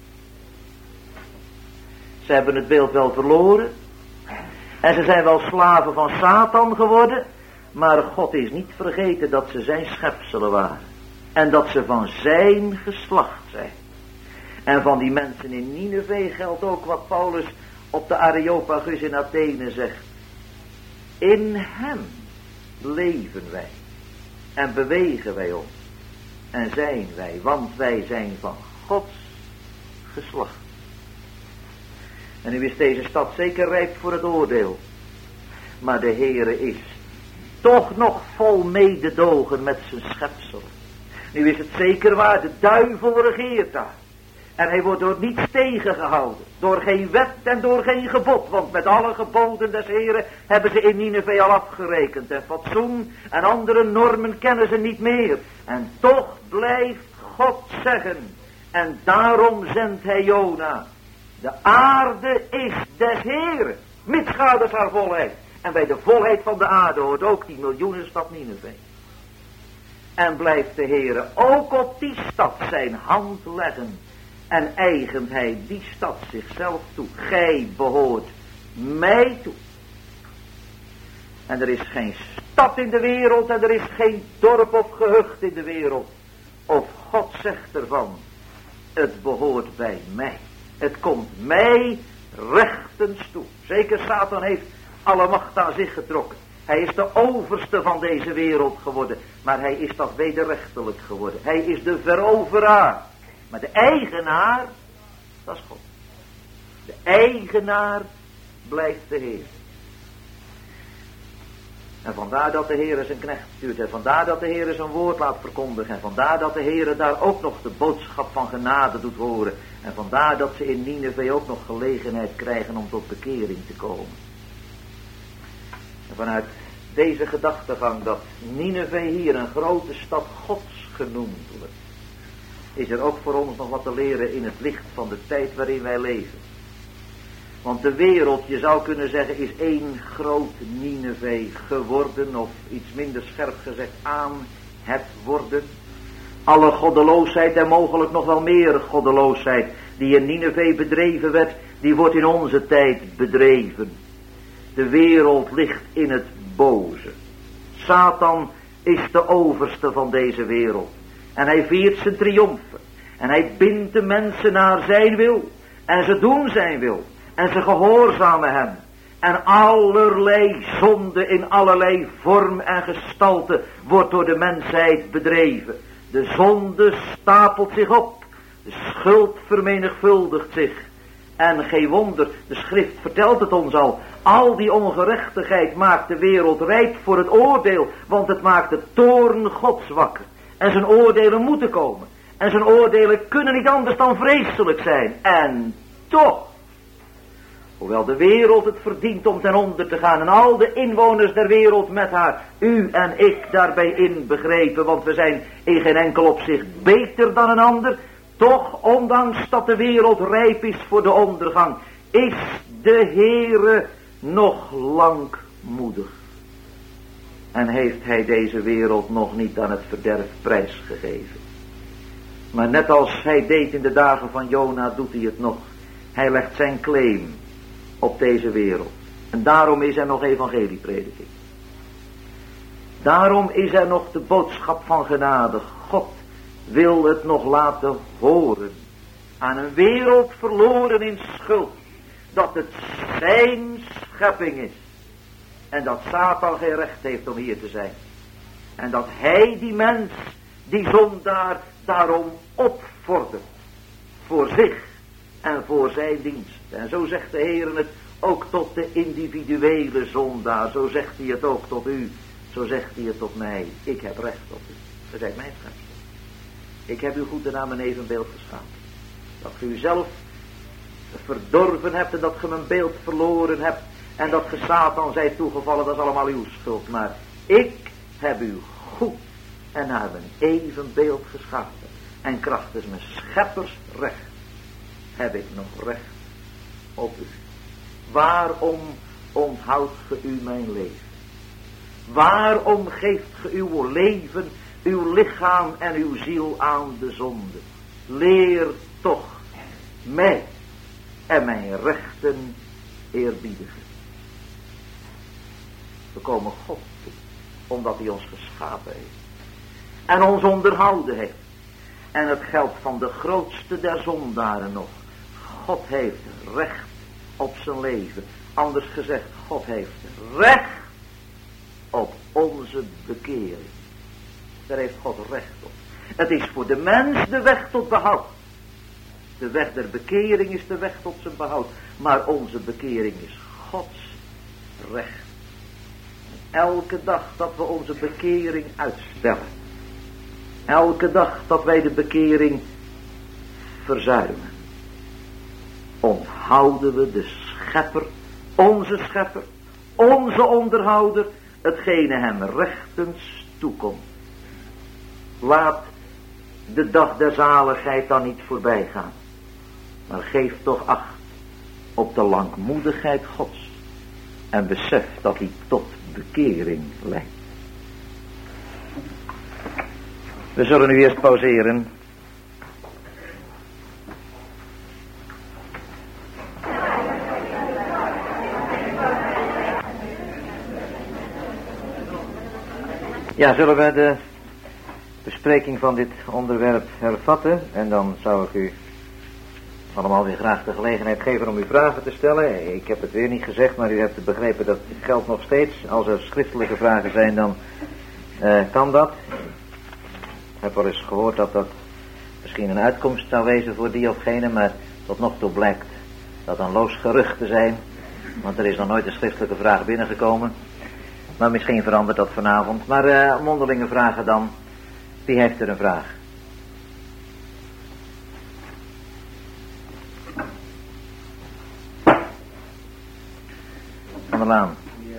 Ze hebben het beeld wel verloren. En ze zijn wel slaven van Satan geworden. Maar God is niet vergeten dat ze zijn schepselen waren. En dat ze van zijn geslacht zijn. En van die mensen in Nineve geldt ook wat Paulus op de Areopagus in Athene zegt. In hem leven wij. En bewegen wij ons. En zijn wij. Want wij zijn van Gods geslacht. En nu is deze stad zeker rijp voor het oordeel. Maar de Heere is toch nog vol mededogen met zijn schepsel. Nu is het zeker waar, de duivel regeert daar. En hij wordt door niets tegengehouden. Door geen wet en door geen gebod. Want met alle geboden des Heren hebben ze in Nineve al afgerekend. En fatsoen en andere normen kennen ze niet meer. En toch blijft God zeggen. En daarom zendt hij Jona. De aarde is des Heren. Mitsgaders haar volheid. En bij de volheid van de aarde hoort ook die miljoenenstad Nineve. En blijft de Heere ook op die stad zijn hand leggen. En eigent hij die stad zichzelf toe. Gij behoort mij toe. En er is geen stad in de wereld. En er is geen dorp of gehucht in de wereld. Of God zegt ervan. Het behoort bij mij. Het komt mij rechtens toe. Zeker Satan heeft alle macht aan zich getrokken. Hij is de overste van deze wereld geworden. Maar hij is dat wederrechtelijk geworden. Hij is de veroveraar. Maar de eigenaar, dat is God. De eigenaar blijft de Heer. En vandaar dat de Heer zijn knecht stuurt. En vandaar dat de Heer zijn woord laat verkondigen. En vandaar dat de Heer daar ook nog de boodschap van genade doet horen. En vandaar dat ze in Nineve ook nog gelegenheid krijgen om tot bekering te komen. En vanuit deze gedachtegang dat Nineve hier een grote stad Gods genoemd wordt, is er ook voor ons nog wat te leren in het licht van de tijd waarin wij leven. Want de wereld, je zou kunnen zeggen, is één groot Nineve geworden, of iets minder scherp gezegd aan het worden. Alle goddeloosheid en mogelijk nog wel meer goddeloosheid die in Nineve bedreven werd, die wordt in onze tijd bedreven. De wereld ligt in het boze. Satan is de overste van deze wereld. En hij viert zijn triomfen. En hij bindt de mensen naar zijn wil. En ze doen zijn wil. En ze gehoorzamen hem. En allerlei zonde in allerlei vorm en gestalte wordt door de mensheid bedreven. De zonde stapelt zich op. De schuld vermenigvuldigt zich. En geen wonder, de schrift vertelt het ons al. Al die ongerechtigheid maakt de wereld rijp voor het oordeel. Want het maakt de toorn Gods wakker. En zijn oordelen moeten komen. En zijn oordelen kunnen niet anders dan vreselijk zijn. En toch, hoewel de wereld het verdient om ten onder te gaan. En al de inwoners der wereld met haar. U en ik daarbij inbegrepen. Want we zijn in geen enkel opzicht beter dan een ander. Toch, ondanks dat de wereld rijp is voor de ondergang, is de Heere nog langmoedig. En heeft hij deze wereld nog niet aan het verderf prijsgegeven. Maar net als hij deed in de dagen van Jona, doet hij het nog. Hij legt zijn claim op deze wereld. En daarom is er nog evangelieprediking. Daarom is er nog de boodschap van genade. God wil het nog laten horen aan een wereld verloren in schuld, dat het zijn schepping is en dat Satan geen recht heeft om hier te zijn en dat hij die mens, die zondaar, daarom opvordert voor zich en voor zijn dienst. En zo zegt de Heer het ook tot de individuele zondaar, zo zegt hij het ook tot u, zo zegt hij het tot mij. Ik heb recht op u, u zijt mijn schepsel. Ik heb u goed en naar mijn evenbeeld geschapen. Dat u uzelf verdorven hebt en dat ge mijn beeld verloren hebt. En dat ge Satan zijt toegevallen, dat is allemaal uw schuld. Maar ik heb u goed en naar mijn evenbeeld geschapen. En krachtens mijn scheppersrecht heb ik nog recht op u. Waarom onthoudt ge u mijn leven? Waarom geeft ge uw leven, uw lichaam en uw ziel aan de zonde? Leer toch mij en mijn rechten eerbiedigen. We komen God toe, omdat hij ons geschapen heeft. en ons onderhouden heeft. En het geldt van de grootste der zondaren nog. God heeft recht op zijn leven. Anders gezegd, God heeft recht op onze bekering. Daar heeft God recht op. Het is voor de mens de weg tot behoud. De weg der bekering is de weg tot zijn behoud. Maar onze bekering is Gods recht. Elke dag dat we onze bekering uitstellen. Elke dag dat wij de bekering verzuimen. Onthouden we de schepper, onze schepper, onze onderhouder, hetgene hem rechtens toekomt. Laat de dag der zaligheid dan niet voorbij gaan. Maar geef toch acht op de langmoedigheid Gods. En besef dat hij tot bekering leidt. We zullen nu eerst pauzeren. Ja, zullen we de bespreking van dit onderwerp hervatten. En dan zou ik u allemaal weer graag de gelegenheid geven om uw vragen te stellen. Ik heb het weer niet gezegd, maar u hebt begrepen dat het geldt nog steeds. Als er schriftelijke vragen zijn, dan uh, kan dat. Ik heb wel eens gehoord dat dat misschien een uitkomst zou wezen voor die of gene, maar tot nog toe blijkt dat een loos gerucht te zijn. Want er is nog nooit een schriftelijke vraag binnengekomen. Maar misschien verandert dat vanavond. Maar uh, mondelinge vragen dan. Wie heeft er een vraag? Van der Laan.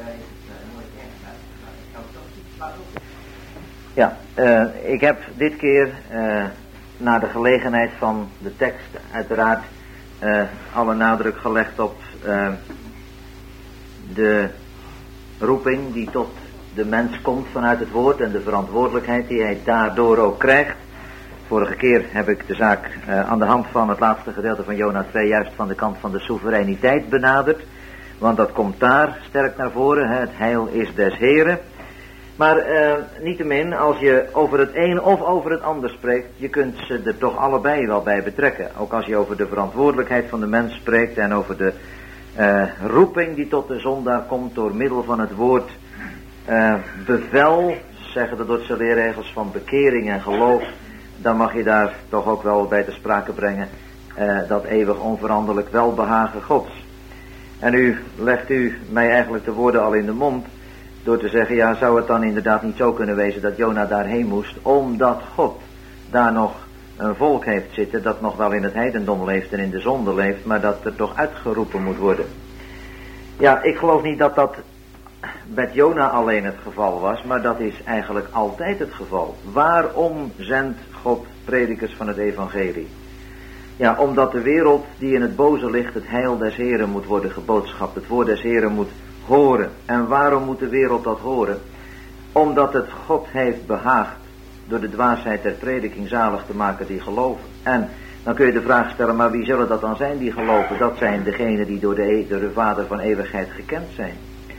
Ja, uh, ik heb dit keer uh, naar de gelegenheid van de tekst uiteraard uh, alle nadruk gelegd op uh, de roeping die tot de mens komt vanuit het woord en de verantwoordelijkheid die hij daardoor ook krijgt. Vorige keer heb ik de zaak uh, aan de hand van het laatste gedeelte van Jona twee juist van de kant van de soevereiniteit benaderd. Want dat komt daar sterk naar voren, hè? Het heil is des Heren. Maar uh, niettemin, als je over het een of over het ander spreekt, je kunt ze er toch allebei wel bij betrekken. Ook als je over de verantwoordelijkheid van de mens spreekt en over de uh, roeping die tot de zondaar komt door middel van het woord uh, bevel, zeggen de Dordtse leerregels, van bekering en geloof, dan mag je daar toch ook wel bij te sprake brengen uh, dat eeuwig onveranderlijk welbehagen Gods. En nu legt u mij eigenlijk de woorden al in de mond door te zeggen, ja, zou het dan inderdaad niet zo kunnen wezen dat Jona daarheen moest, omdat God daar nog een volk heeft zitten dat nog wel in het heidendom leeft en in de zonde leeft, maar dat er toch uitgeroepen moet worden. Ja, ik geloof niet dat dat met Jona alleen het geval was, maar dat is eigenlijk altijd het geval. Waarom zendt God predikers van het evangelie? Ja, omdat de wereld die in het boze ligt, het heil des Heren moet worden geboodschapt. Het woord des Heren moet horen. En waarom moet de wereld dat horen? Omdat het God heeft behaagd door de dwaasheid der prediking zalig te maken die geloven. En dan kun je de vraag stellen, maar wie zullen dat dan zijn die geloven? Dat zijn degenen die door de, door de Vader van eeuwigheid gekend zijn.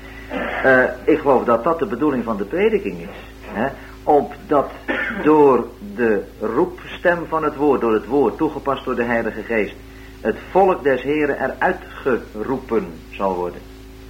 Uh, ik geloof dat dat de bedoeling van de prediking is. Hè? Opdat door de roepstem van het woord, door het woord toegepast door de Heilige Geest, het volk des Heren eruit geroepen zal worden.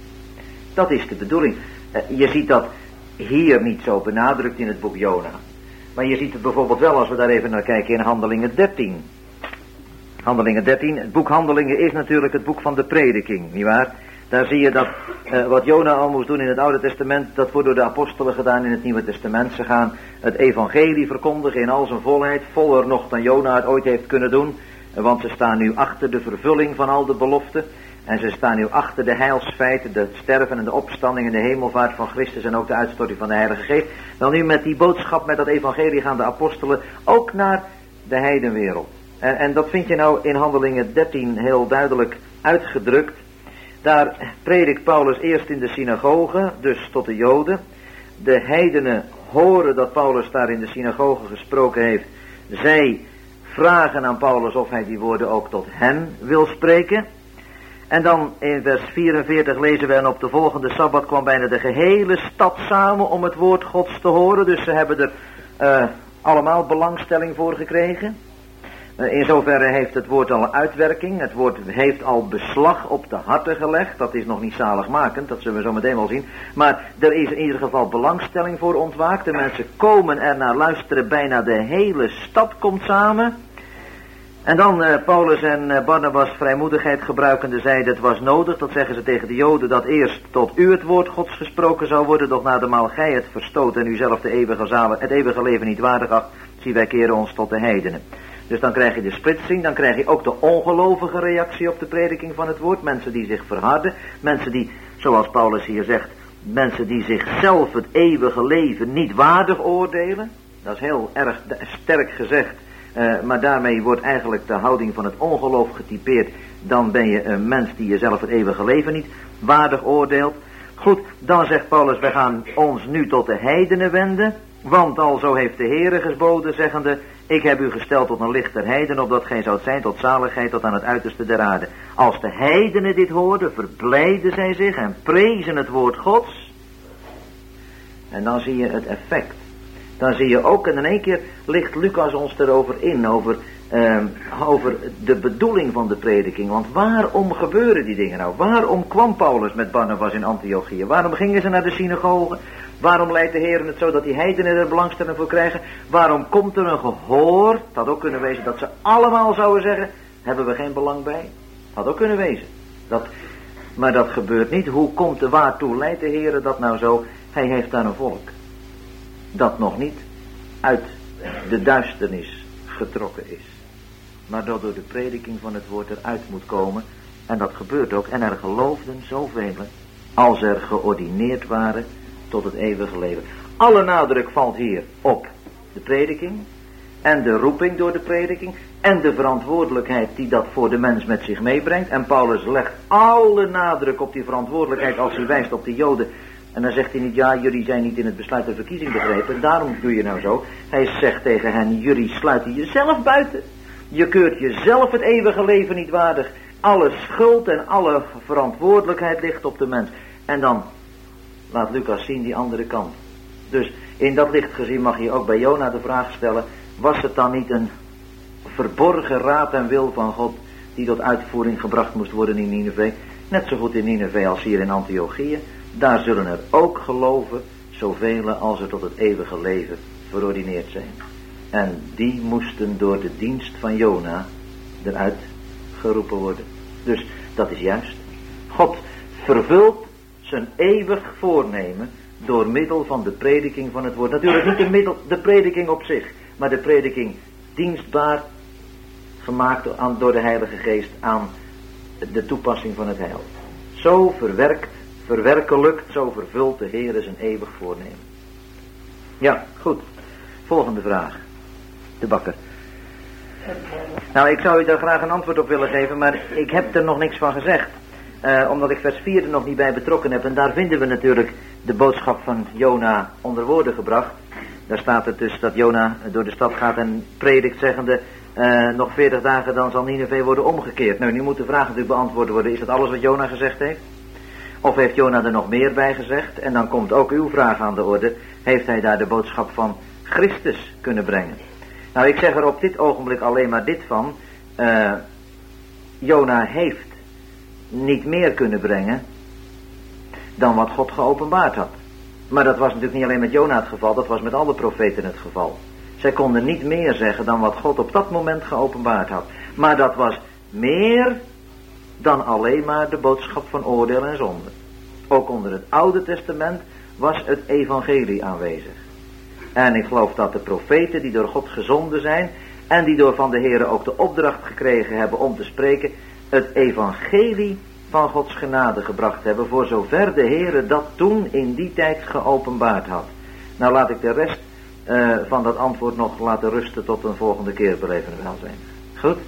Dat is de bedoeling. Uh, je ziet dat hier niet zo benadrukt in het boek Jona. Maar je ziet het bijvoorbeeld wel als we daar even naar kijken in Handelingen dertien. Handelingen dertien, het boek Handelingen is natuurlijk het boek van de prediking, nietwaar? Daar zie je dat uh, wat Jona al moest doen in het Oude Testament, dat wordt door de apostelen gedaan in het Nieuwe Testament. Ze gaan het evangelie verkondigen in al zijn volheid, voller nog dan Jona het ooit heeft kunnen doen. Want ze staan nu achter de vervulling van al de beloften. En ze staan nu achter de heilsfeiten, de sterven en de opstanding en de hemelvaart van Christus en ook de uitstorting van de Heilige Geest. Wel nu met die boodschap, met dat evangelie gaan de apostelen ook naar de heidenwereld. En, en dat vind je nou in Handelingen dertien heel duidelijk uitgedrukt. Daar predikt Paulus eerst in de synagoge, dus tot de Joden. De heidenen horen dat Paulus daar in de synagoge gesproken heeft. Zij vragen aan Paulus of hij die woorden ook tot hen wil spreken. En dan in vers vierenveertig lezen we, en op de volgende Sabbat kwam bijna de gehele stad samen om het woord Gods te horen. Dus ze hebben er uh, allemaal belangstelling voor gekregen. In zoverre heeft het woord al uitwerking. Het woord heeft al beslag op de harten gelegd. Dat is nog niet zaligmakend, dat zullen we zo meteen wel zien. Maar er is in ieder geval belangstelling voor ontwaakt. De mensen komen er naar luisteren. Bijna de hele stad komt samen. En dan uh, Paulus en uh, Barnabas vrijmoedigheid gebruikende zeiden het was nodig. Dat zeggen ze tegen de Joden dat eerst tot u het woord Gods gesproken zou worden. Doch na de maal gij het verstoot en u zelf de eeuwige zalen, het eeuwige leven niet waardig acht. Zie wij keren ons tot de heidenen. Dus dan krijg je de splitsing, dan krijg je ook de ongelovige reactie op de prediking van het woord. Mensen die zich verharden, mensen die, zoals Paulus hier zegt, mensen die zichzelf het eeuwige leven niet waardig oordelen. Dat is heel erg sterk gezegd, uh, maar daarmee wordt eigenlijk de houding van het ongeloof getypeerd. Dan ben je een mens die jezelf het eeuwige leven niet waardig oordeelt. Goed, dan zegt Paulus, wij gaan ons nu tot de heidenen wenden. Want al zo heeft de Heere geboden, zeggende, ik heb u gesteld tot een licht der heiden, opdat gij zoudt zijn tot zaligheid tot aan het uiterste der aarde. Als de heidenen dit hoorden, verblijden zij zich en prezen het woord Gods. En dan zie je het effect. Dan zie je ook, en in één keer ligt Lucas ons erover in, over, eh, over de bedoeling van de prediking. Want waarom gebeuren die dingen nou? Waarom kwam Paulus met Barnabas in Antiochië? Waarom gingen ze naar de synagoge? Waarom leidt de Heer het zo dat die heidenen er belangstelling voor krijgen? Waarom komt er een gehoor? Het had ook kunnen wezen dat ze allemaal zouden zeggen, hebben we geen belang bij? Het had ook kunnen wezen. Dat, maar dat gebeurt niet. Hoe komt de waartoe leidt de Heer dat nou zo? Hij heeft daar een volk. Dat nog niet uit de duisternis getrokken is. Maar dat door de prediking van het woord eruit moet komen. En dat gebeurt ook. En er geloofden zoveel als er geordineerd waren tot het eeuwige leven. Alle nadruk valt hier op de prediking en de roeping door de prediking en de verantwoordelijkheid die dat voor de mens met zich meebrengt. En Paulus legt alle nadruk op die verantwoordelijkheid als hij wijst op de Joden. En dan zegt hij niet, ja, jullie zijn niet in het besluit de verkiezing begrepen, daarom doe je nou zo. Hij zegt tegen hen, jullie sluiten jezelf buiten. Je keurt jezelf het eeuwige leven niet waardig. Alle schuld en alle verantwoordelijkheid ligt op de mens. En dan laat Lucas zien die andere kant. Dus in dat licht gezien mag je ook bij Jona de vraag stellen, was het dan niet een verborgen raad en wil van God die tot uitvoering gebracht moest worden in Nineve? Net zo goed in Nineve als hier in Antiochië. Daar zullen er ook geloven, zoveel als er tot het eeuwige leven verordineerd zijn. En die moesten door de dienst van Jona eruit geroepen worden. Dus dat is juist. God vervult zijn eeuwig voornemen door middel van de prediking van het woord. Natuurlijk niet de, middel, de prediking op zich, maar de prediking dienstbaar gemaakt aan, door de Heilige Geest aan de toepassing van het heil. Zo verwerkt, verwerkelijkt, zo vervult de Heer zijn eeuwig voornemen. Ja, goed. Volgende vraag. De bakker. Nou, ik zou u daar graag een antwoord op willen geven, maar ik heb er nog niks van gezegd. Uh, omdat ik vers vier er nog niet bij betrokken heb. En daar vinden we natuurlijk de boodschap van Jona onder woorden gebracht. Daar staat het dus dat Jona door de stad gaat en predikt zeggende, uh, nog veertig dagen dan zal Nineve worden omgekeerd. Nou, nu moet de vraag natuurlijk beantwoord worden, is dat alles wat Jona gezegd heeft? Of heeft Jona er nog meer bij gezegd? En dan komt ook uw vraag aan de orde, heeft hij daar de boodschap van Christus kunnen brengen? Nou, ik zeg er op dit ogenblik alleen maar dit van, uh, Jona heeft niet meer kunnen brengen dan wat God geopenbaard had. Maar dat was natuurlijk niet alleen met Jona het geval, dat was met alle profeten het geval. Zij konden niet meer zeggen dan wat God op dat moment geopenbaard had. Maar dat was meer dan alleen maar de boodschap van oordeel en zonde. Ook onder het Oude Testament was het evangelie aanwezig. En ik geloof dat de profeten die door God gezonden zijn en die door van de Heere ook de opdracht gekregen hebben om te spreken, het evangelie van Gods genade gebracht hebben, voor zover de Heere dat toen in die tijd geopenbaard had. Nou, laat ik de rest uh, van dat antwoord nog laten rusten tot een volgende keer, beleven we welzijn. Goed?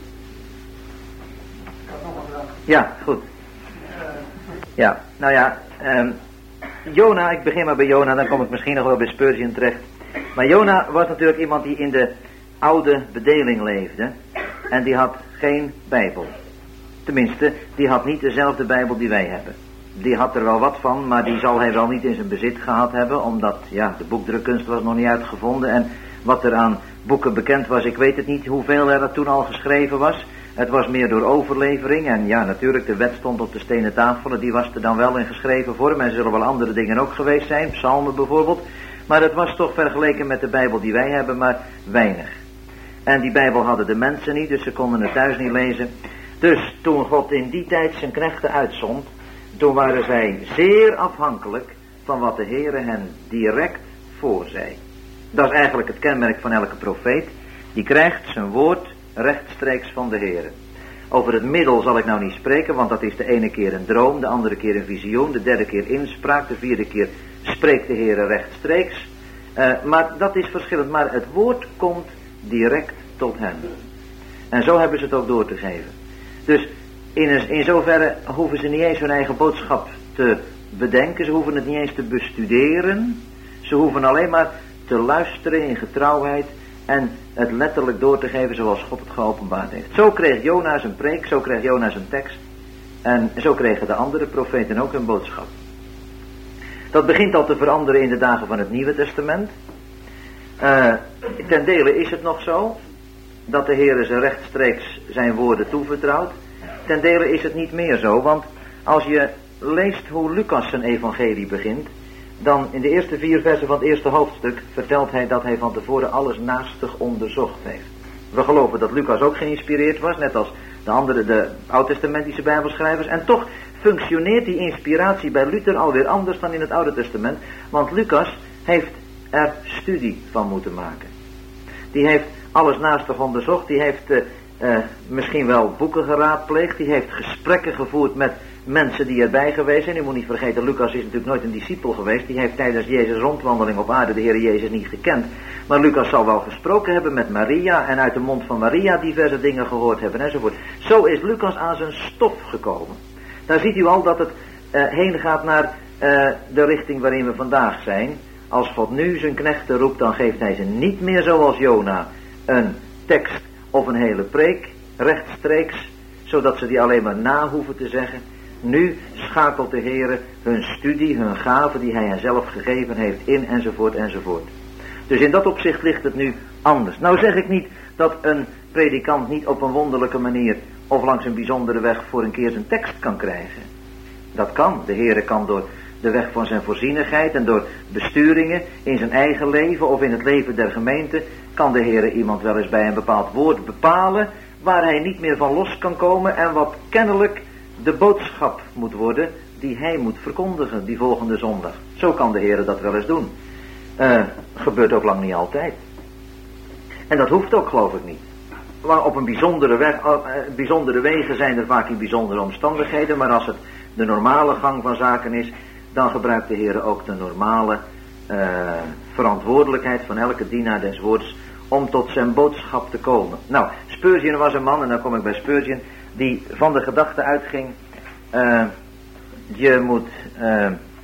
Ja, goed. Ja, nou ja, um, Jona, ik begin maar bij Jona, dan kom ik misschien nog wel bij Spurgeon terecht. Maar Jona was natuurlijk iemand die in de oude bedeling leefde en die had geen Bijbel. Tenminste, die had niet dezelfde Bijbel die wij hebben. Die had er wel wat van, maar die zal hij wel niet in zijn bezit gehad hebben, omdat, ja, de boekdrukkunst was nog niet uitgevonden. En wat er aan boeken bekend was. Ik weet het niet hoeveel er toen al geschreven was. Het was meer door overlevering. En ja, natuurlijk, de wet stond op de stenen tafelen. Die was er dan wel in geschreven vorm. En er zullen wel andere dingen ook geweest zijn. Psalmen bijvoorbeeld. Maar het was toch vergeleken met de Bijbel die wij hebben, maar weinig. En die Bijbel hadden de mensen niet, dus ze konden het thuis niet lezen. Dus toen God in die tijd zijn knechten uitzond, toen waren zij zeer afhankelijk van wat de Heere hen direct voorzei. Dat is eigenlijk het kenmerk van elke profeet. Die krijgt zijn woord rechtstreeks van de Heere. Over het middel zal ik nou niet spreken, want dat is de ene keer een droom, de andere keer een visioen, de derde keer inspraak, de vierde keer spreekt de Heere rechtstreeks. Uh, maar dat is verschillend, maar het woord komt direct tot hen. En zo hebben ze het ook door te geven. Dus in, in zoverre hoeven ze niet eens hun eigen boodschap te bedenken, ze hoeven het niet eens te bestuderen, ze hoeven alleen maar te luisteren in getrouwheid en het letterlijk door te geven zoals God het geopenbaard heeft. Zo kreeg Jona zijn preek, zo kreeg Jona zijn tekst en zo kregen de andere profeten ook hun boodschap. Dat begint al te veranderen in de dagen van het Nieuwe Testament. Uh, ten dele is het nog zo dat de Heer ze rechtstreeks zijn woorden toevertrouwt. Ten dele is het niet meer zo, want als je leest hoe Lucas zijn evangelie begint, dan in de eerste vier versen van het eerste hoofdstuk vertelt hij dat hij van tevoren alles naastig onderzocht heeft. We geloven dat Lucas ook geïnspireerd was, net als de andere, de oud-testamentische bijbelschrijvers, en toch functioneert die inspiratie bij Luther alweer anders dan in het Oude Testament, want Lucas heeft er studie van moeten maken. Die heeft alles naastig onderzocht, die heeft uh, uh, misschien wel boeken geraadpleegd, die heeft gesprekken gevoerd met mensen die erbij geweest zijn. U moet niet vergeten, Lucas is natuurlijk nooit een discipel geweest, die heeft tijdens Jezus' rondwandeling op aarde de Heer Jezus niet gekend. Maar Lucas zal wel gesproken hebben met Maria en uit de mond van Maria diverse dingen gehoord hebben enzovoort. Zo is Lucas aan zijn stof gekomen. Daar ziet u al dat het uh, heen gaat naar uh, de richting waarin we vandaag zijn. Als God nu zijn knechten roept, dan geeft hij ze niet meer zoals Jona een tekst of een hele preek rechtstreeks, zodat ze die alleen maar na hoeven te zeggen. Nu schakelt de Heere hun studie, hun gaven die hij hen zelf gegeven heeft in enzovoort enzovoort. Dus in dat opzicht ligt het nu anders. Nou zeg ik niet dat een predikant niet op een wonderlijke manier of langs een bijzondere weg voor een keer zijn tekst kan krijgen. Dat kan. De Heere kan door de weg van zijn voorzienigheid en door besturingen in zijn eigen leven of in het leven der gemeente, kan de Heere iemand wel eens bij een bepaald woord bepalen waar hij niet meer van los kan komen en wat kennelijk de boodschap moet worden die hij moet verkondigen die volgende zondag. Zo kan de Heere dat wel eens doen. Uh, gebeurt ook lang niet altijd. En dat hoeft ook, geloof ik niet. Maar op een bijzondere weg, uh, bijzondere wegen zijn er vaak in bijzondere omstandigheden, maar als het de normale gang van zaken is, dan gebruikt de Heer ook de normale uh, verantwoordelijkheid van elke dienaar des woords om tot zijn boodschap te komen. Nou, Spurgeon was een man, en dan kom ik bij Spurgeon, die van de gedachte uitging, uh, je moet uh,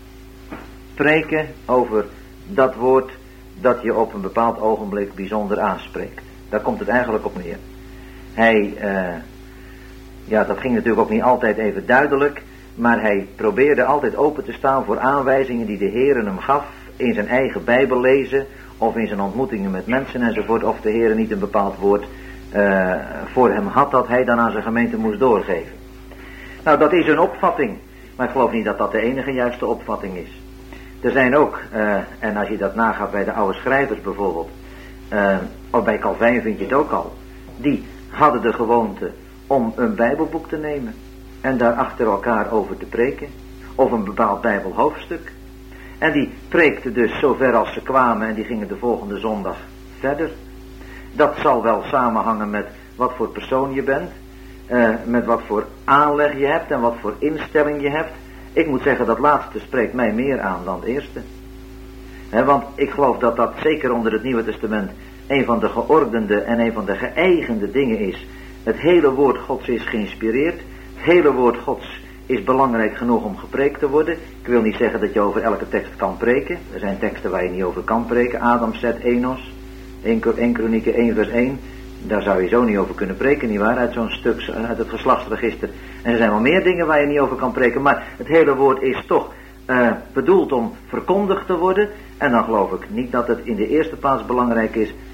preken over dat woord dat je op een bepaald ogenblik bijzonder aanspreekt. Daar komt het eigenlijk op neer. Hij, uh, ja, dat ging natuurlijk ook niet altijd even duidelijk, maar hij probeerde altijd open te staan voor aanwijzingen die de Heere hem gaf in zijn eigen Bijbel lezen of in zijn ontmoetingen met mensen enzovoort, of de Heere niet een bepaald woord uh, voor hem had dat hij dan aan zijn gemeente moest doorgeven. Nou, dat is een opvatting, maar ik geloof niet dat dat de enige juiste opvatting is. Er zijn ook, uh, en als je dat nagaat bij de oude schrijvers bijvoorbeeld, uh, of bij Calvijn vind je het ook al, die hadden de gewoonte om een Bijbelboek te nemen en daar achter elkaar over te preken, of een bepaald Bijbelhoofdstuk. En die preekten dus zover als ze kwamen en die gingen de volgende zondag verder. Dat zal wel samenhangen met wat voor persoon je bent, uh, met wat voor aanleg je hebt en wat voor instelling je hebt. Ik moet zeggen, dat laatste spreekt mij meer aan dan het eerste. He, want ik geloof dat dat zeker onder het Nieuwe Testament een van de geordende en een van de geëigende dingen is. Het hele woord Gods is geïnspireerd. Het hele woord Gods is belangrijk genoeg om gepreekt te worden. Ik wil niet zeggen dat je over elke tekst kan preken. Er zijn teksten waar je niet over kan preken. Adam, Zet, Enos. één Kronieken één vers één. Daar zou je zo niet over kunnen preken, nietwaar? Uit zo'n stuk, uit het geslachtsregister. En er zijn wel meer dingen waar je niet over kan preken. Maar het hele woord is toch uh, bedoeld om verkondigd te worden. En dan geloof ik niet dat het in de eerste plaats belangrijk is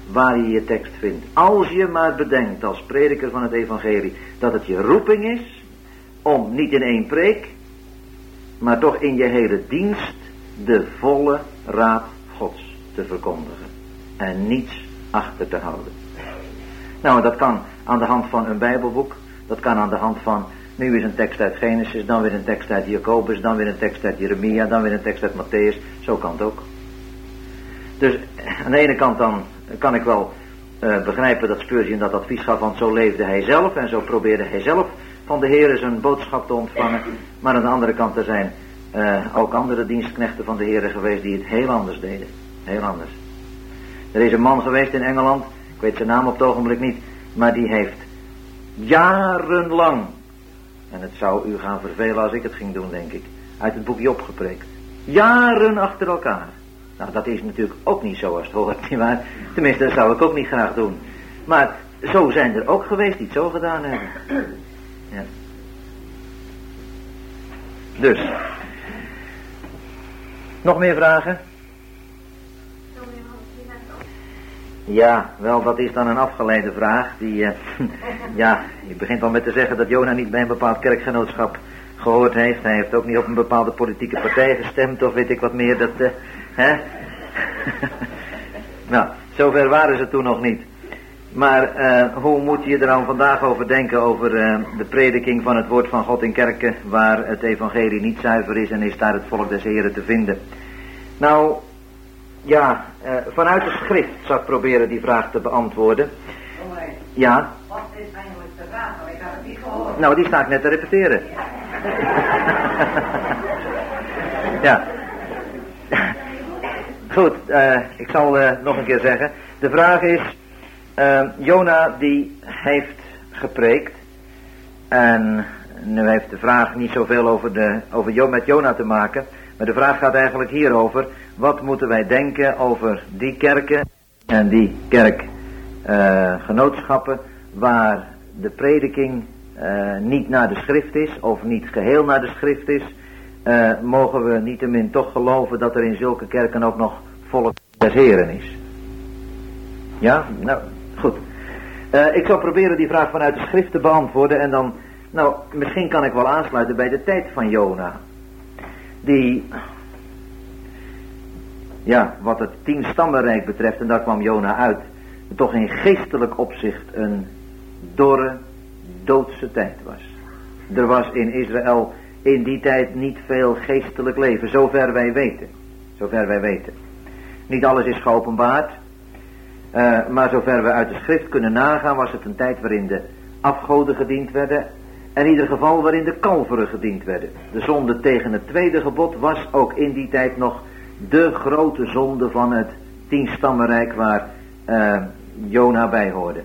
waar je je tekst vindt. Als je maar bedenkt als prediker van het evangelie dat het je roeping is om niet in één preek, maar toch in je hele dienst de volle raad Gods te verkondigen. En niets achter te houden. Nou, dat kan aan de hand van een Bijbelboek. Dat kan aan de hand van, nu is een tekst uit Genesis, dan weer een tekst uit Jacobus, dan weer een tekst uit Jeremia, dan weer een tekst uit Matthäus. Zo kan het ook. Dus aan de ene kant dan kan ik wel uh, begrijpen dat Spurgeon dat advies gaf, want zo leefde hij zelf en zo probeerde hij zelf van de Heer zijn boodschap te ontvangen. Maar aan de andere kant er zijn uh, ook andere dienstknechten van de Heer geweest die het heel anders deden. Heel anders. Er is een man geweest in Engeland, ik weet zijn naam op het ogenblik niet, maar die heeft jarenlang, en het zou u gaan vervelen als ik het ging doen denk ik, uit het boek Job gepreekt. Jaren achter elkaar. Nou, dat is natuurlijk ook niet zo als het hoort, nietwaar? Tenminste, dat zou ik ook niet graag doen. Maar zo zijn er ook geweest die het zo gedaan hebben. Ja. Dus. Nog meer vragen? Ja, wel, dat is dan een afgeleide vraag. Die, uh, ja, je begint al met te zeggen dat Jona niet bij een bepaald kerkgenootschap gehoord heeft. Hij heeft ook niet op een bepaalde politieke partij gestemd of weet ik wat meer. Dat, uh, hè? Nou, zover waren ze toen nog niet. Maar uh, hoe moet je er dan vandaag over denken over uh, de prediking van het woord van God in kerken waar het evangelie niet zuiver is en is daar het volk des Heren te vinden? Nou, ja, uh, vanuit de schrift zal ik proberen die vraag te beantwoorden. Ja. Wat is eigenlijk de vraag? Ik had het niet gehoord. Nou, die sta ik net te repeteren. Ja. Goed, uh, ik zal uh, nog een keer zeggen. De vraag is, uh, Jona die heeft gepreekt. En nu heeft de vraag niet zoveel over, de, over Jo, met Jona te maken. Maar de vraag gaat eigenlijk hierover. Wat moeten wij denken over die kerken en die kerkgenootschappen uh, waar de prediking uh, niet naar de schrift is of niet geheel naar de schrift is. Uh, mogen we niettemin toch geloven dat er in zulke kerken ook nog volk des Heren is. Ja, nou goed. Uh, ik zal proberen die vraag vanuit de schrift te beantwoorden en dan, nou misschien kan ik wel aansluiten bij de tijd van Jona. Die, ja, wat het tien stammenrijk betreft, en daar kwam Jona uit, toch in geestelijk opzicht een dorre, doodse tijd was. Er was in Israël in die tijd niet veel geestelijk leven, zover wij weten. Zover wij weten. Niet alles is geopenbaard, uh, maar zover we uit de schrift kunnen nagaan, was het een tijd waarin de afgoden gediend werden. En in ieder geval waarin de kalveren gediend werden. De zonde tegen het tweede gebod was ook in die tijd nog de grote zonde van het tienstammenrijk waar uh, Jona bij hoorde.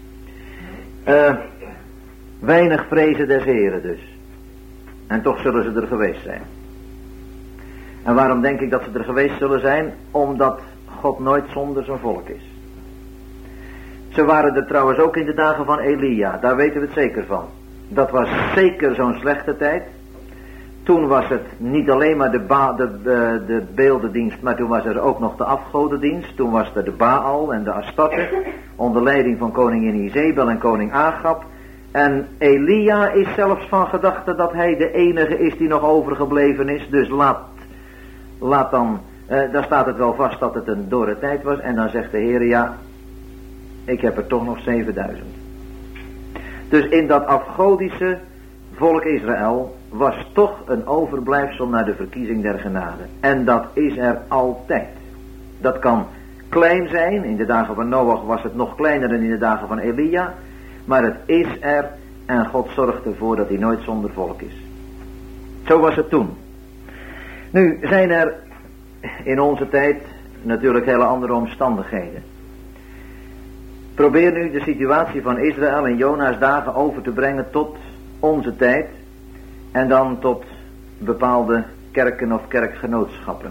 Uh, weinig vrezen des Heren dus. En toch zullen ze er geweest zijn. En waarom denk ik dat ze er geweest zullen zijn? Omdat God nooit zonder zijn volk is. Ze waren er trouwens ook in de dagen van Elia, daar weten we het zeker van. Dat was zeker zo'n slechte tijd. Toen was het niet alleen maar de, ba- de, de, de beeldendienst, maar toen was er ook nog de afgodendienst. Toen was er de Baal en de Astarte, onder leiding van koningin Izebel en koning Agab. En Elia is zelfs van gedachte dat hij de enige is die nog overgebleven is. Dus laat, laat dan, eh, daar staat het wel vast dat het een dorre tijd was. En dan zegt de Heer, ja, ik heb er toch nog zevenduizend. Dus in dat afgodische volk Israël was toch een overblijfsel naar de verkiezing der genade. En dat is er altijd. Dat kan klein zijn, in de dagen van Noach was het nog kleiner dan in de dagen van Elia. Maar het is er en God zorgt ervoor dat hij nooit zonder volk is. Zo was het toen. Nu zijn er in onze tijd natuurlijk hele andere omstandigheden. Probeer nu de situatie van Israël in Jona's dagen over te brengen tot onze tijd. En dan tot bepaalde kerken of kerkgenootschappen.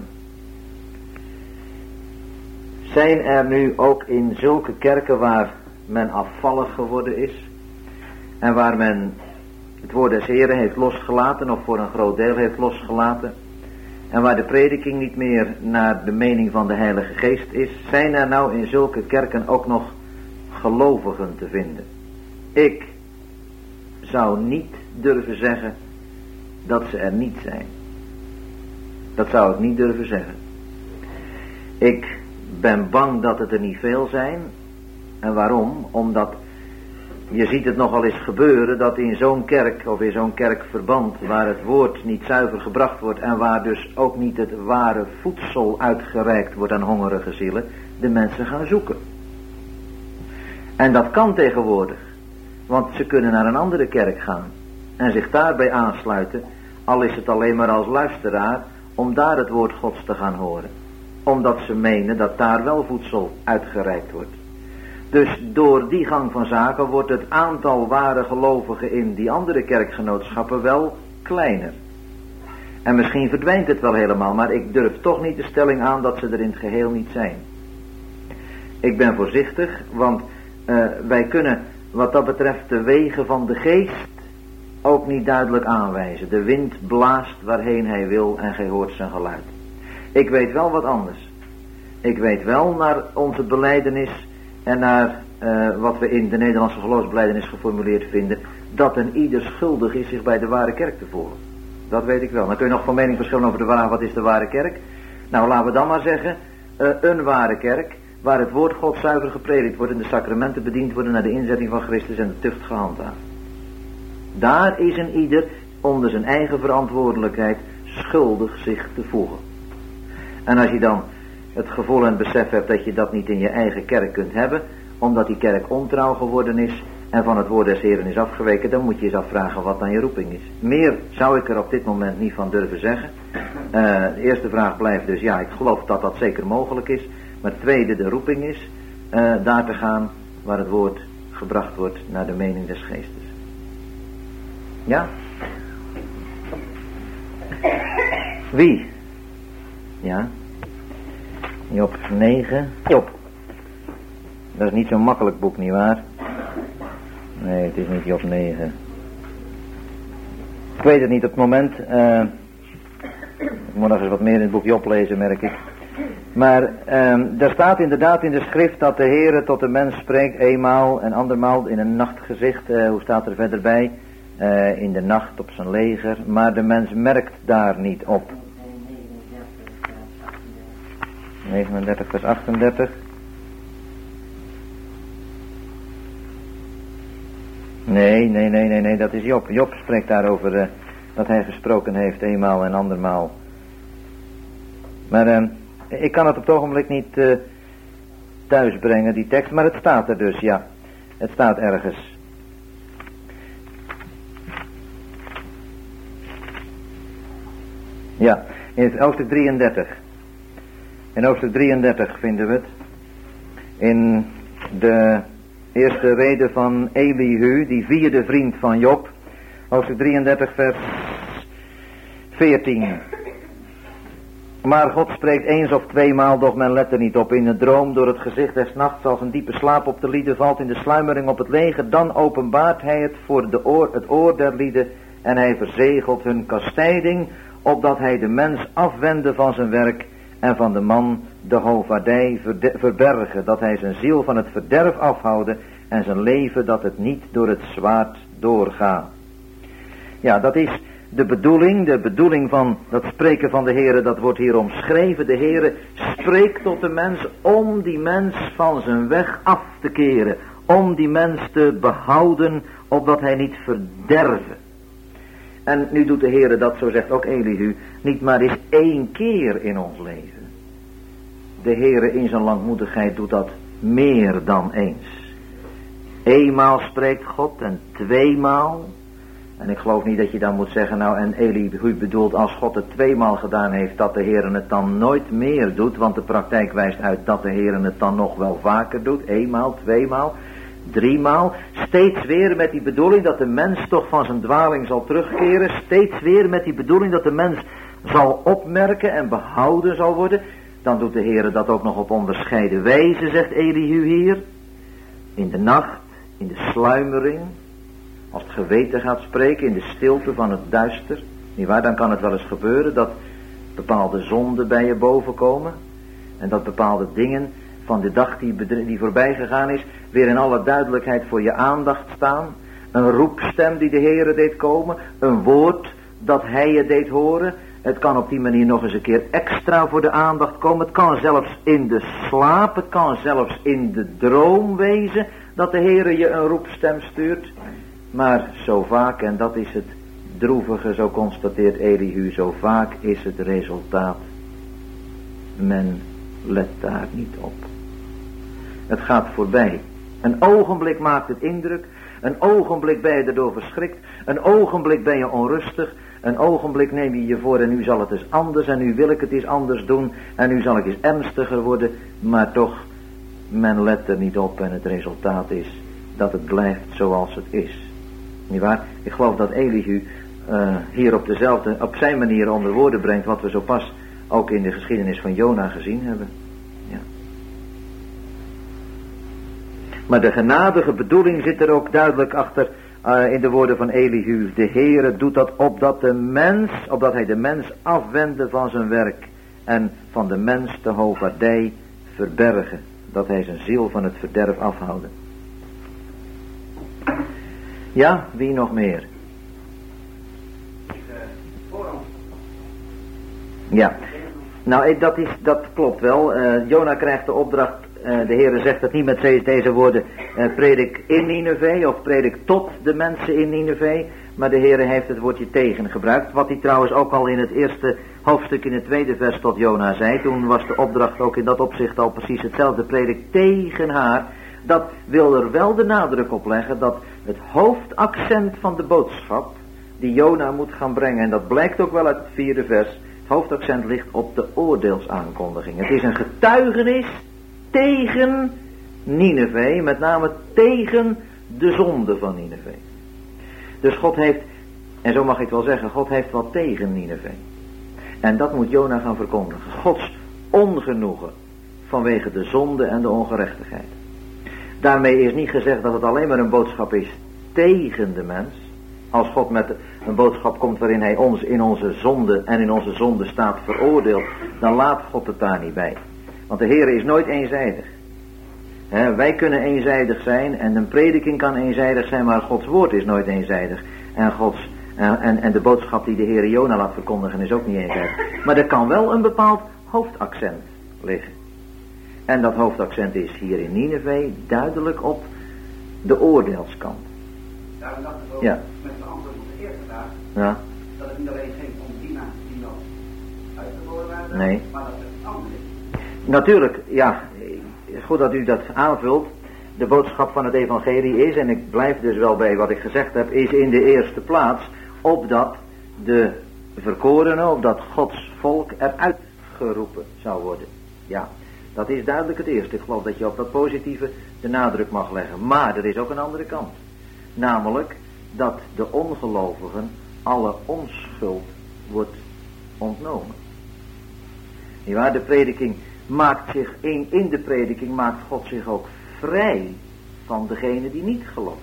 Zijn er nu ook in zulke kerken waar men afvallig geworden is. En waar men het woord des Heren heeft losgelaten of voor een groot deel heeft losgelaten. en waar de prediking niet meer naar de mening van de Heilige Geest is, zijn er nou in zulke kerken ook nog gelovigen te vinden. Ik zou niet durven zeggen dat ze er niet zijn. Dat zou ik niet durven zeggen. Ik ben bang dat het er niet veel zijn. En waarom? Omdat je ziet het nogal eens gebeuren dat in zo'n kerk of in zo'n kerkverband waar het woord niet zuiver gebracht wordt en waar dus ook niet het ware voedsel uitgereikt wordt aan hongerige zielen, de mensen gaan zoeken. En dat kan tegenwoordig, want ze kunnen naar een andere kerk gaan en zich daarbij aansluiten, al is het alleen maar als luisteraar, om daar het woord Gods te gaan horen. Omdat ze menen dat daar wel voedsel uitgereikt wordt. Dus door die gang van zaken wordt het aantal ware gelovigen in die andere kerkgenootschappen wel kleiner. En misschien verdwijnt het wel helemaal, maar ik durf toch niet de stelling aan dat ze er in het geheel niet zijn. Ik ben voorzichtig, want uh, wij kunnen wat dat betreft de wegen van de geest ook niet duidelijk aanwijzen. De wind blaast waarheen hij wil en gij hoort zijn geluid. Ik weet wel wat anders. Ik weet wel naar onze belijdenis en naar uh, wat we in de Nederlandse geloofsbelijdenis geformuleerd vinden, dat een ieder schuldig is zich bij de ware kerk te voelen. Dat weet ik wel. Dan kun je nog van mening verschillen over de vraag, wat is de ware kerk? Nou, laten we dan maar zeggen, uh, een ware kerk, waar het woord God zuiver gepredikt wordt en de sacramenten bediend worden naar de inzetting van Christus en de tucht gehandhaafd. Daar is een ieder onder zijn eigen verantwoordelijkheid schuldig zich te voegen. En als je dan het gevoel en het besef hebt dat je dat niet in je eigen kerk kunt hebben, omdat die kerk ontrouw geworden is en van het woord des Heren is afgeweken, dan moet je eens afvragen wat dan je roeping is. Meer zou ik er op dit moment niet van durven zeggen. Uh, de eerste vraag blijft dus, ja, ik geloof dat dat zeker mogelijk is. Maar het tweede, de roeping is uh, daar te gaan waar het woord gebracht wordt naar de mening des Geestes. Ja? Wie? Ja? Job negen. Job. Dat is niet zo'n makkelijk boek, nietwaar? Nee, het is niet Job negen. Ik weet het niet op het moment. Uh, ik moet nog eens wat meer in het boek Job lezen, merk ik. Maar uh, er staat inderdaad in de schrift dat de Heere tot de mens spreekt, eenmaal en andermaal in een nachtgezicht. Uh, hoe staat er verder bij? Uh, in de nacht op zijn leger. Maar de mens merkt daar niet op. negenendertig vers achtendertig. Nee, nee, nee, nee, nee, dat is Job. Job spreekt daarover uh, dat hij gesproken heeft eenmaal en andermaal. Maar uh, ik kan het op het ogenblik niet uh, thuisbrengen, die tekst, maar het staat er dus, ja. Het staat ergens. Ja, in hoofdstuk drieëndertig. In hoofdstuk drieëndertig vinden we het. In de eerste rede van Elihu, die vierde vriend van Job. Hoofdstuk drieëndertig vers veertien. Maar God spreekt eens of tweemaal, doch men let er niet op. In een droom door het gezicht des nachts, als een diepe slaap op de lieden valt, in de sluimering op het leger. Dan openbaart hij het voor de oor, het oor der lieden en hij verzegelt hun kastijding, opdat hij de mens afwende van zijn werk en van de man de hovaardij verbergen, dat hij zijn ziel van het verderf afhouden en zijn leven dat het niet door het zwaard doorgaat. Ja, dat is de bedoeling, de bedoeling van dat spreken van de Heere, dat wordt hier omschreven. De Heere spreekt tot de mens om die mens van zijn weg af te keren, om die mens te behouden, opdat hij niet verderven. En nu doet de Heere dat, zo zegt ook Elihu, niet maar eens één keer in ons leven. De Heere in zijn langmoedigheid doet dat meer dan eens. Eenmaal spreekt God en tweemaal. En ik geloof niet dat je dan moet zeggen, nou en Elihu bedoelt als God het tweemaal gedaan heeft, dat de Heere het dan nooit meer doet. Want de praktijk wijst uit dat de Heere het dan nog wel vaker doet. Eenmaal, tweemaal, driemaal. Steeds weer met die bedoeling dat de mens toch van zijn dwaling zal terugkeren. Steeds weer met die bedoeling dat de mens zal opmerken en behouden zal worden. Dan doet de Heere dat ook nog op onderscheiden wijze, zegt Elihu hier. In de nacht, in de sluimering. Als het geweten gaat spreken, in de stilte van het duister. Nietwaar, dan kan het wel eens gebeuren dat bepaalde zonden bij je bovenkomen. En dat bepaalde dingen van de dag die, die voorbij gegaan is, weer in alle duidelijkheid voor je aandacht staan. Een roepstem die de Heere deed komen. Een woord dat hij je deed horen. Het kan op die manier nog eens een keer extra voor de aandacht komen. Het kan zelfs in de slaap. Het kan zelfs in de droom wezen dat de Heere je een roepstem stuurt. Maar zo vaak, en dat is het droevige, zo constateert Elihu, zo vaak is het resultaat. Men let daar niet op. Het gaat voorbij. Een ogenblik maakt het indruk. Een ogenblik ben je erdoor verschrikt. Een ogenblik ben je onrustig. Een ogenblik neem je je voor en nu zal het eens anders. En nu wil ik het eens anders doen. En nu zal ik eens ernstiger worden. Maar toch, men let er niet op. En het resultaat is dat het blijft zoals het is. Niet waar? Ik geloof dat Elihu uh, hier op dezelfde, op zijn manier onder woorden brengt. Wat we zo pas ook in de geschiedenis van Jona gezien hebben. Ja. Maar de genadige bedoeling zit er ook duidelijk achter uh, in de woorden van Elihu. De Heere doet dat opdat de mens, opdat hij de mens afwende van zijn werk. En van de mens de hoofdvaardij verbergen. Dat hij zijn ziel van het verderf afhouden. Ja, wie nog meer? Ja, nou dat, is, dat klopt wel. Uh, Jona krijgt de opdracht, uh, de Heere zegt het niet met deze woorden, uh, predik in Nineve of predik tot de mensen in Nineve. Maar de Heere heeft het woordje tegen gebruikt. Wat hij trouwens ook al in het eerste hoofdstuk in het tweede vers tot Jona zei. Toen was de opdracht ook in dat opzicht al precies hetzelfde, predik tegen haar. Dat wil er wel de nadruk op leggen dat het hoofdaccent van de boodschap die Jona moet gaan brengen, en dat blijkt ook wel uit het vierde vers, het hoofdaccent ligt op de oordeelsaankondiging. Het is een getuigenis tegen Nineve, met name tegen de zonde van Nineve. Dus God heeft, en zo mag ik wel zeggen, God heeft wat tegen Nineve. En dat moet Jona gaan verkondigen. Gods ongenoegen vanwege de zonde en de ongerechtigheid. Daarmee is niet gezegd dat het alleen maar een boodschap is tegen de mens. Als God met een boodschap komt waarin hij ons in onze zonde en in onze zonde staat veroordeelt, dan laat God het daar niet bij. Want de Heer is nooit eenzijdig. He, wij kunnen eenzijdig zijn en een prediking kan eenzijdig zijn, maar Gods woord is nooit eenzijdig. En, Gods, en, en, en de boodschap die de Heer Jona laat verkondigen is ook niet eenzijdig. Maar er kan wel een bepaald hoofdaccent liggen. En dat hoofdaccent is hier in Nineve duidelijk op de oordeelskant. Daarom dacht ik ook ja. met de antwoord op de eerste vraag, ja. dat het niet alleen ging om die mensen die nog uitgeboren waren, nee. maar dat het andere is. Natuurlijk, ja, goed dat u dat aanvult. De boodschap van het evangelie is, en ik blijf dus wel bij wat ik gezegd heb, is in de eerste plaats opdat de verkorenen, opdat Gods volk eruit geroepen zou worden. Ja. Dat is duidelijk het eerste. Ik geloof dat je op dat positieve de nadruk mag leggen. Maar er is ook een andere kant. Namelijk dat de ongelovigen alle onschuld wordt ontnomen. Niewaar, de prediking maakt zich, in, in de prediking maakt God zich ook vrij van degene die niet gelooft.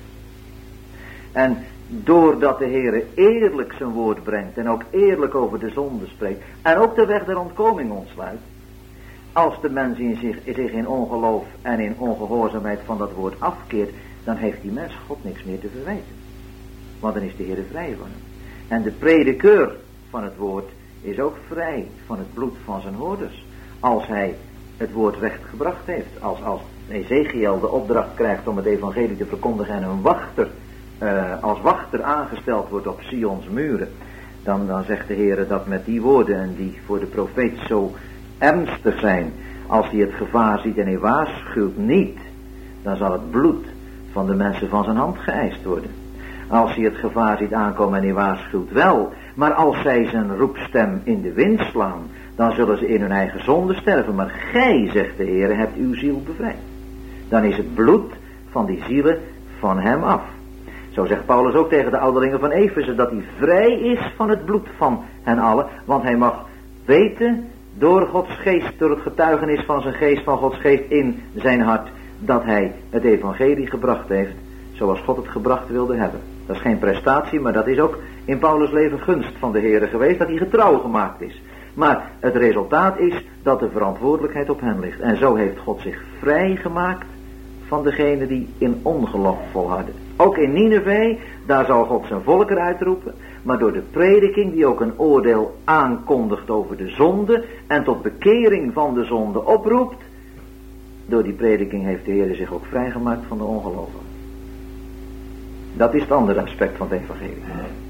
En doordat de Heere eerlijk zijn woord brengt en ook eerlijk over de zonde spreekt en ook de weg der ontkoming ontsluit, als de mens in zich, zich in ongeloof en in ongehoorzaamheid van dat woord afkeert, dan heeft die mens God niks meer te verwijten. Want dan is de Heer vrij van hem. En de predikeur van het woord is ook vrij van het bloed van zijn hoorders. Als hij het woord recht gebracht heeft. Als, als Ezekiel de opdracht krijgt om het evangelie te verkondigen en een wachter, uh, als wachter aangesteld wordt op Sions muren. Dan, dan zegt de Heer dat met die woorden, en die voor de profeet zo ernstig zijn, als hij het gevaar ziet en hij waarschuwt niet, dan zal het bloed van de mensen van zijn hand geëist worden. Als hij het gevaar ziet aankomen en hij waarschuwt wel, maar als zij zijn roepstem in de wind slaan, dan zullen ze in hun eigen zonde sterven. Maar gij, zegt de Heer, hebt uw ziel bevrijd. Dan is het bloed van die zielen van hem af. Zo zegt Paulus ook tegen de ouderlingen van Efeze, dat hij vrij is van het bloed van hen allen, want hij mag weten door Gods geest, door het getuigenis van zijn geest, van Gods geest in zijn hart, dat hij het evangelie gebracht heeft, zoals God het gebracht wilde hebben. Dat is geen prestatie, maar dat is ook in Paulus' leven gunst van de Heere geweest, dat hij getrouw gemaakt is. Maar het resultaat is dat de verantwoordelijkheid op hen ligt. En zo heeft God zich vrijgemaakt van degene die in ongeloof volharden. Ook in Nineve, daar zal God zijn volk eruit roepen. Maar door de prediking die ook een oordeel aankondigt over de zonde en tot bekering van de zonde oproept. Door die prediking heeft de Heer zich ook vrijgemaakt van de ongelovigen. Dat is het andere aspect van het evangelie.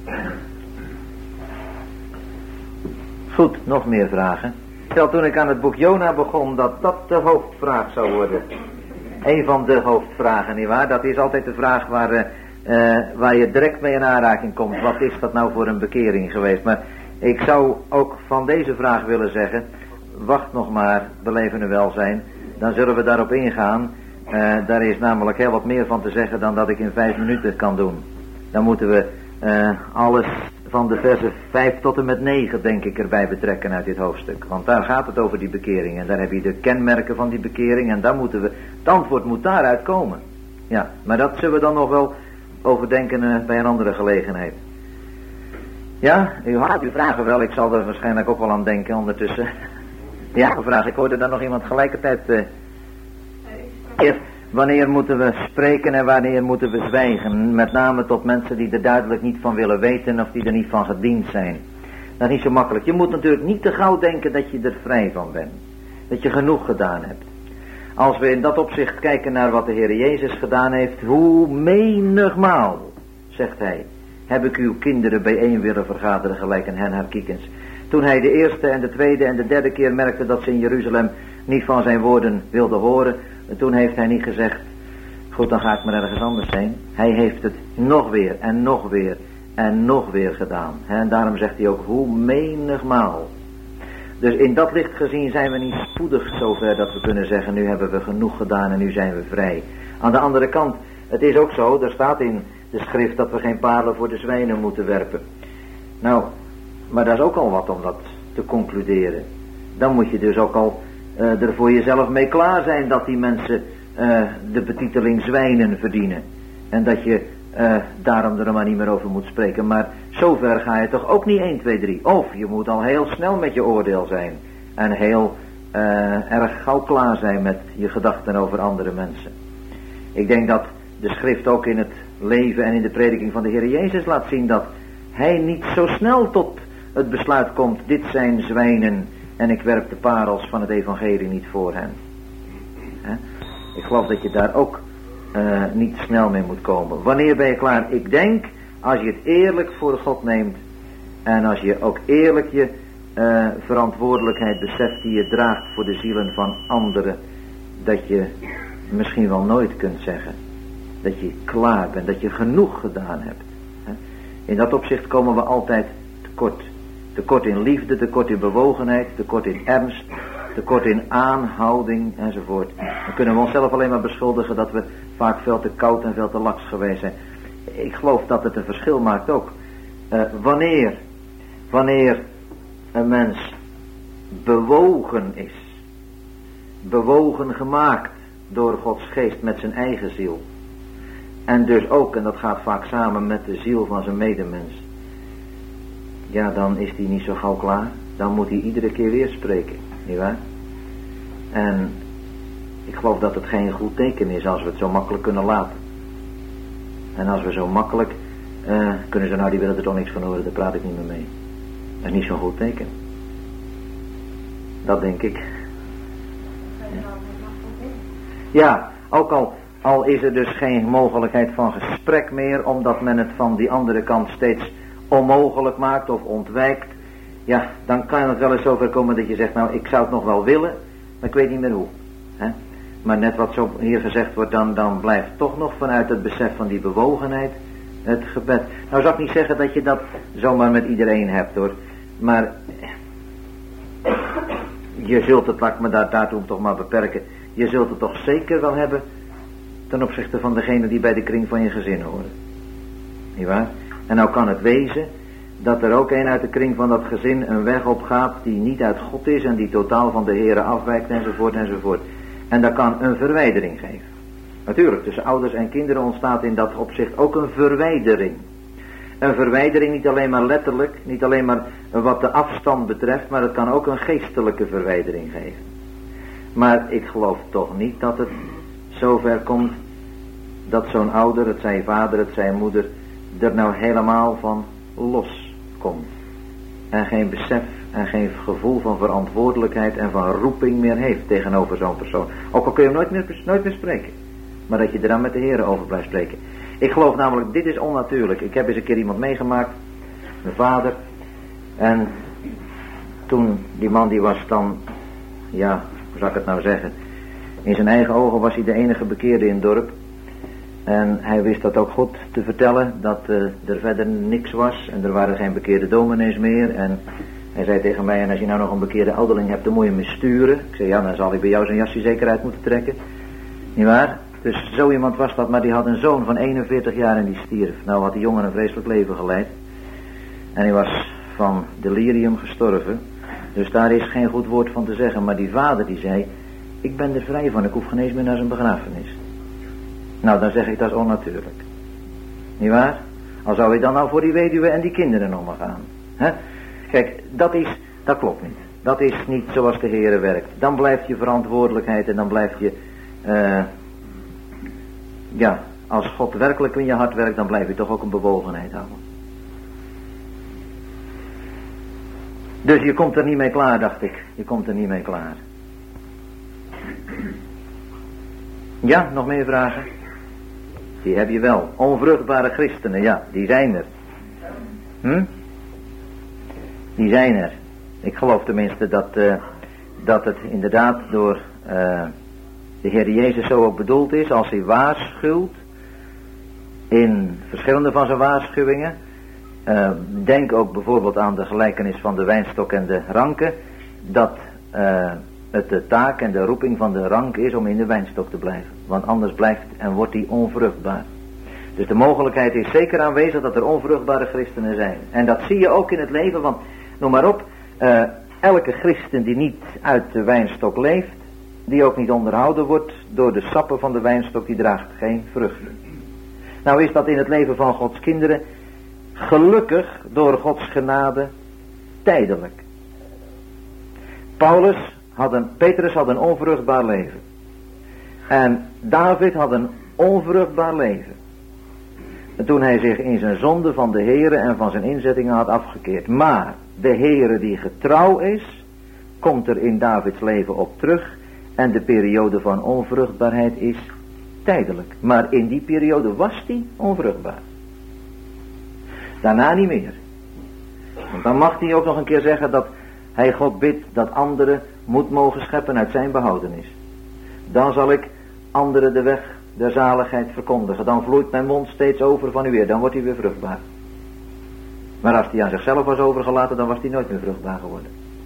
Goed, nog meer vragen. Terwijl toen ik aan het boek Jona begon, dat dat de hoofdvraag zou worden. Een van de hoofdvragen, nietwaar? Dat is altijd de vraag waar, uh, waar je direct mee in aanraking komt. Wat is dat nou voor een bekering geweest? Maar ik zou ook van deze vraag willen zeggen, wacht nog maar, belevende welzijn. Dan zullen we daarop ingaan. Uh, daar is namelijk heel wat meer van te zeggen dan dat ik in vijf minuten kan doen. Dan moeten we uh, alles van de versen vijf tot en met negen denk ik erbij betrekken uit dit hoofdstuk. Want daar gaat het over die bekering. En daar heb je de kenmerken van die bekering. En daar moeten we, het antwoord moet daaruit komen. Ja, maar dat zullen we dan nog wel overdenken uh, bij een andere gelegenheid. Ja, u had uw vragen wel. Ik zal er waarschijnlijk ook wel aan denken ondertussen. Ja, een vraag. Ik hoorde daar nog iemand gelijkertijd... Uh, Eerst, wanneer moeten we spreken en wanneer moeten we zwijgen? Met name tot mensen die er duidelijk niet van willen weten of die er niet van gediend zijn. Dat is niet zo makkelijk. Je moet natuurlijk niet te gauw denken dat je er vrij van bent. Dat je genoeg gedaan hebt. Als we in dat opzicht kijken naar wat de Heer Jezus gedaan heeft. Hoe menigmaal, zegt hij, heb ik uw kinderen bijeen willen vergaderen gelijk een hen haar kiekens. Toen hij de eerste en de tweede en de derde keer merkte dat ze in Jeruzalem niet van zijn woorden wilden horen. Toen heeft hij niet gezegd, goed dan ga ik maar ergens anders heen. Hij heeft het nog weer en nog weer en nog weer gedaan. En daarom zegt hij ook, hoe menigmaal. Dus in dat licht gezien zijn we niet spoedig zover dat we kunnen zeggen, nu hebben we genoeg gedaan en nu zijn we vrij. Aan de andere kant, het is ook zo, er staat in de schrift dat we geen parelen voor de zwijnen moeten werpen. Nou, maar dat is ook al wat om dat te concluderen. Dan moet je dus ook al uh, er voor jezelf mee klaar zijn dat die mensen uh, de betiteling zwijnen verdienen. En dat je uh, daarom er maar niet meer over moet spreken. Maar zover ga je toch ook niet één, twee, drie. Of je moet al heel snel met je oordeel zijn. En heel uh, erg gauw klaar zijn met je gedachten over andere mensen. Ik denk dat de schrift ook in het leven en in de prediking van de Heer Jezus laat zien dat hij niet zo snel tot het besluit komt, dit zijn zwijnen en ik werp de parels van het evangelie niet voor hen. He? Ik geloof dat je daar ook uh, niet snel mee moet komen. Wanneer ben je klaar? Ik denk, als je het eerlijk voor God neemt en als je ook eerlijk je uh, verantwoordelijkheid beseft die je draagt voor de zielen van anderen, dat je misschien wel nooit kunt zeggen dat je klaar bent, dat je genoeg gedaan hebt. He? In dat opzicht komen we altijd tekort. Tekort in liefde, tekort in bewogenheid, tekort in ernst, tekort in aanhouding enzovoort. Dan kunnen we onszelf alleen maar beschuldigen dat we vaak veel te koud en veel te laks geweest zijn. Ik geloof dat het een verschil maakt ook. Uh, wanneer, wanneer een mens bewogen is, bewogen gemaakt door Gods geest met zijn eigen ziel. En dus ook, en dat gaat vaak samen met de ziel van zijn medemens. Ja, dan is hij niet zo gauw klaar. Dan moet hij iedere keer weer spreken. Nietwaar? En ik geloof dat het geen goed teken is als we het zo makkelijk kunnen laten. En als we zo makkelijk uh, kunnen ze, nou die willen er toch niks van horen, daar praat ik niet meer mee. Dat is niet zo'n goed teken. Dat denk ik. Ja, ook al, al is er dus geen mogelijkheid van gesprek meer, omdat men het van die andere kant steeds onmogelijk maakt of ontwijkt. Ja, dan kan het wel eens zover komen dat je zegt, nou ik zou het nog wel willen, maar ik weet niet meer hoe. Hè? Maar net wat zo hier gezegd wordt, dan, dan blijft toch nog vanuit het besef van die bewogenheid het gebed. Nou zou ik niet zeggen dat je dat zomaar met iedereen hebt hoor, maar je zult het, laat ik me daar, daartoe toch maar beperken, je zult het toch zeker wel hebben ten opzichte van degene die bij de kring van je gezin horen. Niet waar? En nou kan het wezen dat er ook een uit de kring van dat gezin een weg op gaat die niet uit God is en die totaal van de Here afwijkt enzovoort enzovoort. En dat kan een verwijdering geven. Natuurlijk, tussen ouders en kinderen ontstaat in dat opzicht ook een verwijdering. een verwijdering niet alleen maar letterlijk, niet alleen maar wat de afstand betreft, maar het kan ook een geestelijke verwijdering geven. Maar ik geloof toch niet dat het zover komt dat zo'n ouder, het zij vader, het zij moeder, er nou helemaal van los komt. En geen besef en geen gevoel van verantwoordelijkheid en van roeping meer heeft tegenover zo'n persoon. Ook al kun je hem nooit meer, nooit meer spreken. Maar dat je er dan met de Heer over blijft spreken. Ik geloof namelijk, dit is onnatuurlijk. Ik heb eens een keer iemand meegemaakt, mijn vader. En toen, die man die was dan, ja, hoe zou ik het nou zeggen. In zijn eigen ogen was hij de enige bekeerde in het dorp. En hij wist dat ook goed te vertellen, dat uh, er verder niks was. En er waren geen bekeerde dominees meer. En hij zei tegen mij, en als je nou nog een bekeerde ouderling hebt, dan moet je me sturen. Ik zei, ja, dan zal ik bij jou zijn jasje zeker uit moeten trekken. Niet waar? Dus zo iemand was dat, maar die had een zoon van eenenveertig jaar en die stierf. Nou had die jongen een vreselijk leven geleid. En hij was van delirium gestorven. Dus daar is geen goed woord van te zeggen. Maar die vader die zei, ik ben er vrij van, ik hoef geen eens meer naar zijn begrafenis. Nou, dan zeg ik, dat is onnatuurlijk. Niet waar? Al zou je dan nou voor die weduwe en die kinderen omgaan. Hè? Kijk, dat is, dat klopt niet. Dat is niet zoals de Heere werkt. Dan blijft je verantwoordelijkheid en dan blijft je, uh, ja, als God werkelijk in je hart werkt, dan blijf je toch ook een bewogenheid houden. Dus je komt er niet mee klaar, dacht ik. Je komt er niet mee klaar. Ja, nog meer vragen? Die heb je wel. Onvruchtbare christenen, ja, die zijn er. Hm? Die zijn er. Ik geloof tenminste dat, uh, dat het inderdaad door uh, de Heer Jezus zo ook bedoeld is, als hij waarschuwt, in verschillende van zijn waarschuwingen. Uh, denk ook bijvoorbeeld aan de gelijkenis van de wijnstok en de ranken, dat uh, het de taak en de roeping van de rank is om in de wijnstok te blijven. Want anders blijft en wordt die onvruchtbaar. Dus de mogelijkheid is zeker aanwezig dat er onvruchtbare christenen zijn. En dat zie je ook in het leven, want noem maar op, uh, elke christen die niet uit de wijnstok leeft, die ook niet onderhouden wordt door de sappen van de wijnstok, die draagt geen vruchten. Nou is dat in het leven van Gods kinderen gelukkig door Gods genade tijdelijk. Paulus had een, Petrus had een onvruchtbaar leven. En David had een onvruchtbaar leven. En toen hij zich in zijn zonde van de Heere en van zijn inzettingen had afgekeerd. Maar de Heere die getrouw is, komt er in Davids leven op terug. En de periode van onvruchtbaarheid is tijdelijk. Maar in die periode was hij onvruchtbaar. Daarna niet meer. Want dan mag hij ook nog een keer zeggen dat hij God bidt dat anderen moed mogen scheppen uit zijn behoudenis. Dan zal ik anderen de weg der zaligheid verkondigen. Dan vloeit mijn mond steeds over van u weer. Dan wordt hij weer vruchtbaar. Maar als hij aan zichzelf was overgelaten, dan was hij nooit meer vruchtbaar geworden.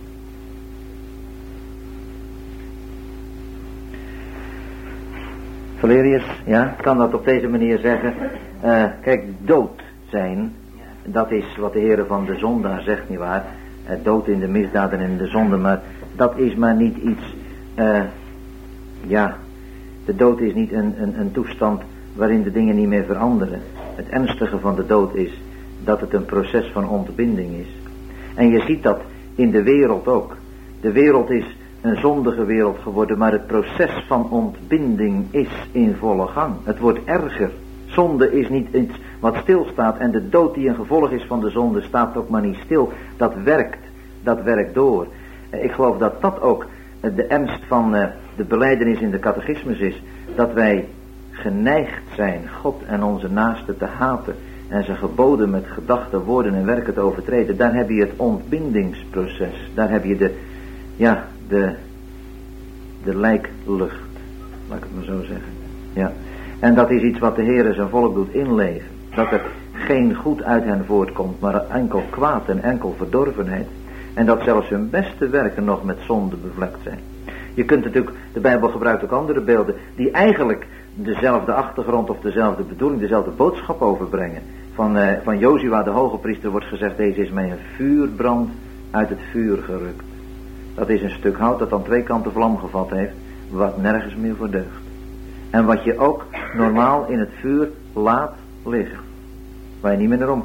Valerius, ja, kan dat op deze manier zeggen. Uh, kijk, dood zijn, dat is wat de Heere van de zondaar zegt, nietwaar. Uh, dood in de misdaden en in de zonde, maar dat is maar niet iets, uh, ja, de dood is niet een, een, een toestand waarin de dingen niet meer veranderen. Het ernstige van de dood is dat het een proces van ontbinding is. En je ziet dat in de wereld ook. De wereld is een zondige wereld geworden, maar het proces van ontbinding is in volle gang. Het wordt erger. Zonde is niet iets wat stilstaat en de dood die een gevolg is van de zonde staat ook maar niet stil. Dat werkt, dat werkt door. Ik geloof dat dat ook de ernst van de belijdenis in de catechismus is. Dat wij geneigd zijn God en onze naasten te haten en zijn geboden met gedachten, woorden en werken te overtreden. Daar heb je het ontbindingsproces. Daar heb je de, ja, de, de lijklucht. Laat ik het maar zo zeggen. Ja. En dat is iets wat de Heere zijn volk doet inleven. Dat er geen goed uit hen voortkomt, maar enkel kwaad en enkel verdorvenheid. En dat zelfs hun beste werken nog met zonde bevlekt zijn. Je kunt natuurlijk, de Bijbel gebruikt ook andere beelden die eigenlijk dezelfde achtergrond of dezelfde bedoeling, dezelfde boodschap overbrengen. Van, uh, van Jozua de hoge priester wordt gezegd, deze is mij een vuurbrand uit het vuur gerukt. Dat is een stuk hout dat aan twee kanten vlam gevat heeft, wat nergens meer voor deugt. En wat je ook normaal in het vuur laat liggen. Waar je niet meer naar omkijkt.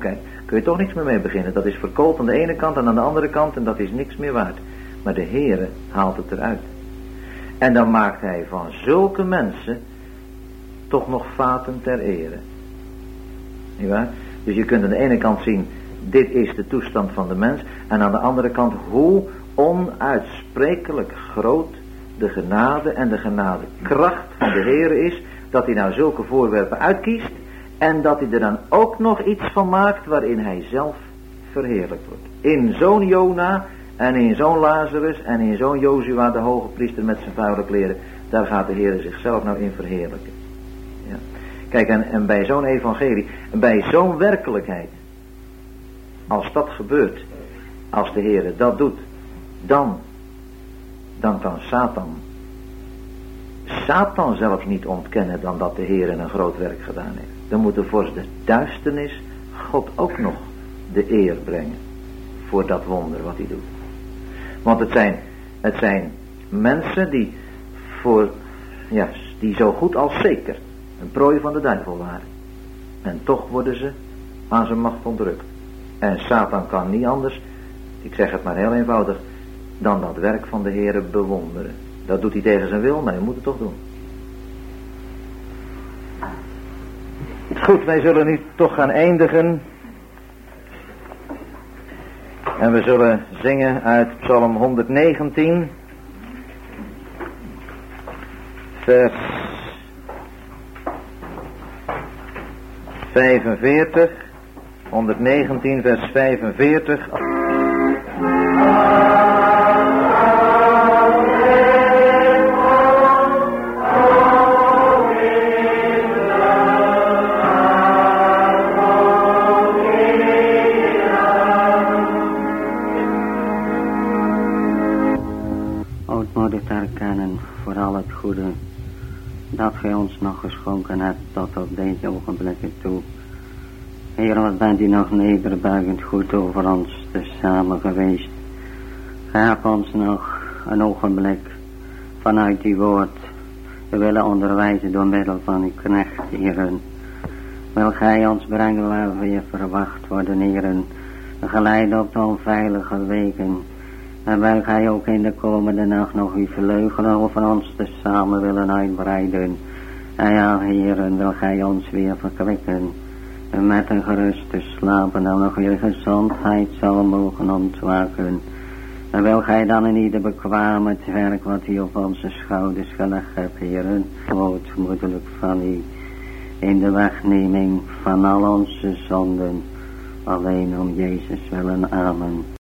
Kun je toch niks meer mee beginnen. Dat is verkoold aan de ene kant en aan de andere kant en dat is niks meer waard. Maar de Heere haalt het eruit. En dan maakt hij van zulke mensen toch nog vaten ter ere. Niet waar? Dus je kunt aan de ene kant zien, dit is de toestand van de mens. En aan de andere kant hoe onuitsprekelijk groot de genade en de genadekracht van de Heere is. Dat hij nou zulke voorwerpen uitkiest. En dat hij er dan ook nog iets van maakt waarin hij zelf verheerlijkt wordt. In zo'n Jona en in zo'n Lazarus en in zo'n Jozua de hoge priester met zijn vuile kleren. Daar gaat de Heer zichzelf nou in verheerlijken. Ja. Kijk, en, en bij zo'n evangelie, en bij zo'n werkelijkheid. Als dat gebeurt, als de Heer dat doet, dan, dan kan Satan, Satan zelfs niet ontkennen dan dat de Heer een groot werk gedaan heeft. Dan moet de vorst de duisternis God ook nog de eer brengen voor dat wonder wat hij doet. Want het zijn, het zijn mensen die voor, ja, die zo goed als zeker een prooi van de duivel waren. En toch worden ze aan zijn macht onderdrukt. En Satan kan niet anders, ik zeg het maar heel eenvoudig, dan dat werk van de Heere bewonderen. Dat doet hij tegen zijn wil, maar hij moet het toch doen. Goed, wij zullen nu toch gaan eindigen. En we zullen zingen uit Psalm honderdnegentien. Vers vijfenveertig. honderdnegentien vers vijfenveertig. Dat gij ons nog geschonken hebt tot op deze ogenblikken toe. Heer, wat bent u nog nederbuigend goed over ons te samen geweest. Gij hebt ons nog een ogenblik vanuit uw woord willen onderwijzen door middel van uw knecht, Heeren. Wil gij ons brengen waar we je verwacht worden, Heeren, geleid op de onveilige wegen. En wil gij ook in de komende nacht nog uw vleugelen over ons te samen willen uitbreiden. En ja, Heeren, wil gij ons weer verkwikken. En met een geruste slapen dan nog weer gezondheid zal mogen ontwaken. En wil gij dan in ieder bekwaam het werk wat u op onze schouders gelegd hebt, Heeren, grootmoedelijk van u, in de wegneming van al onze zonden, alleen om Jezus willen. Amen.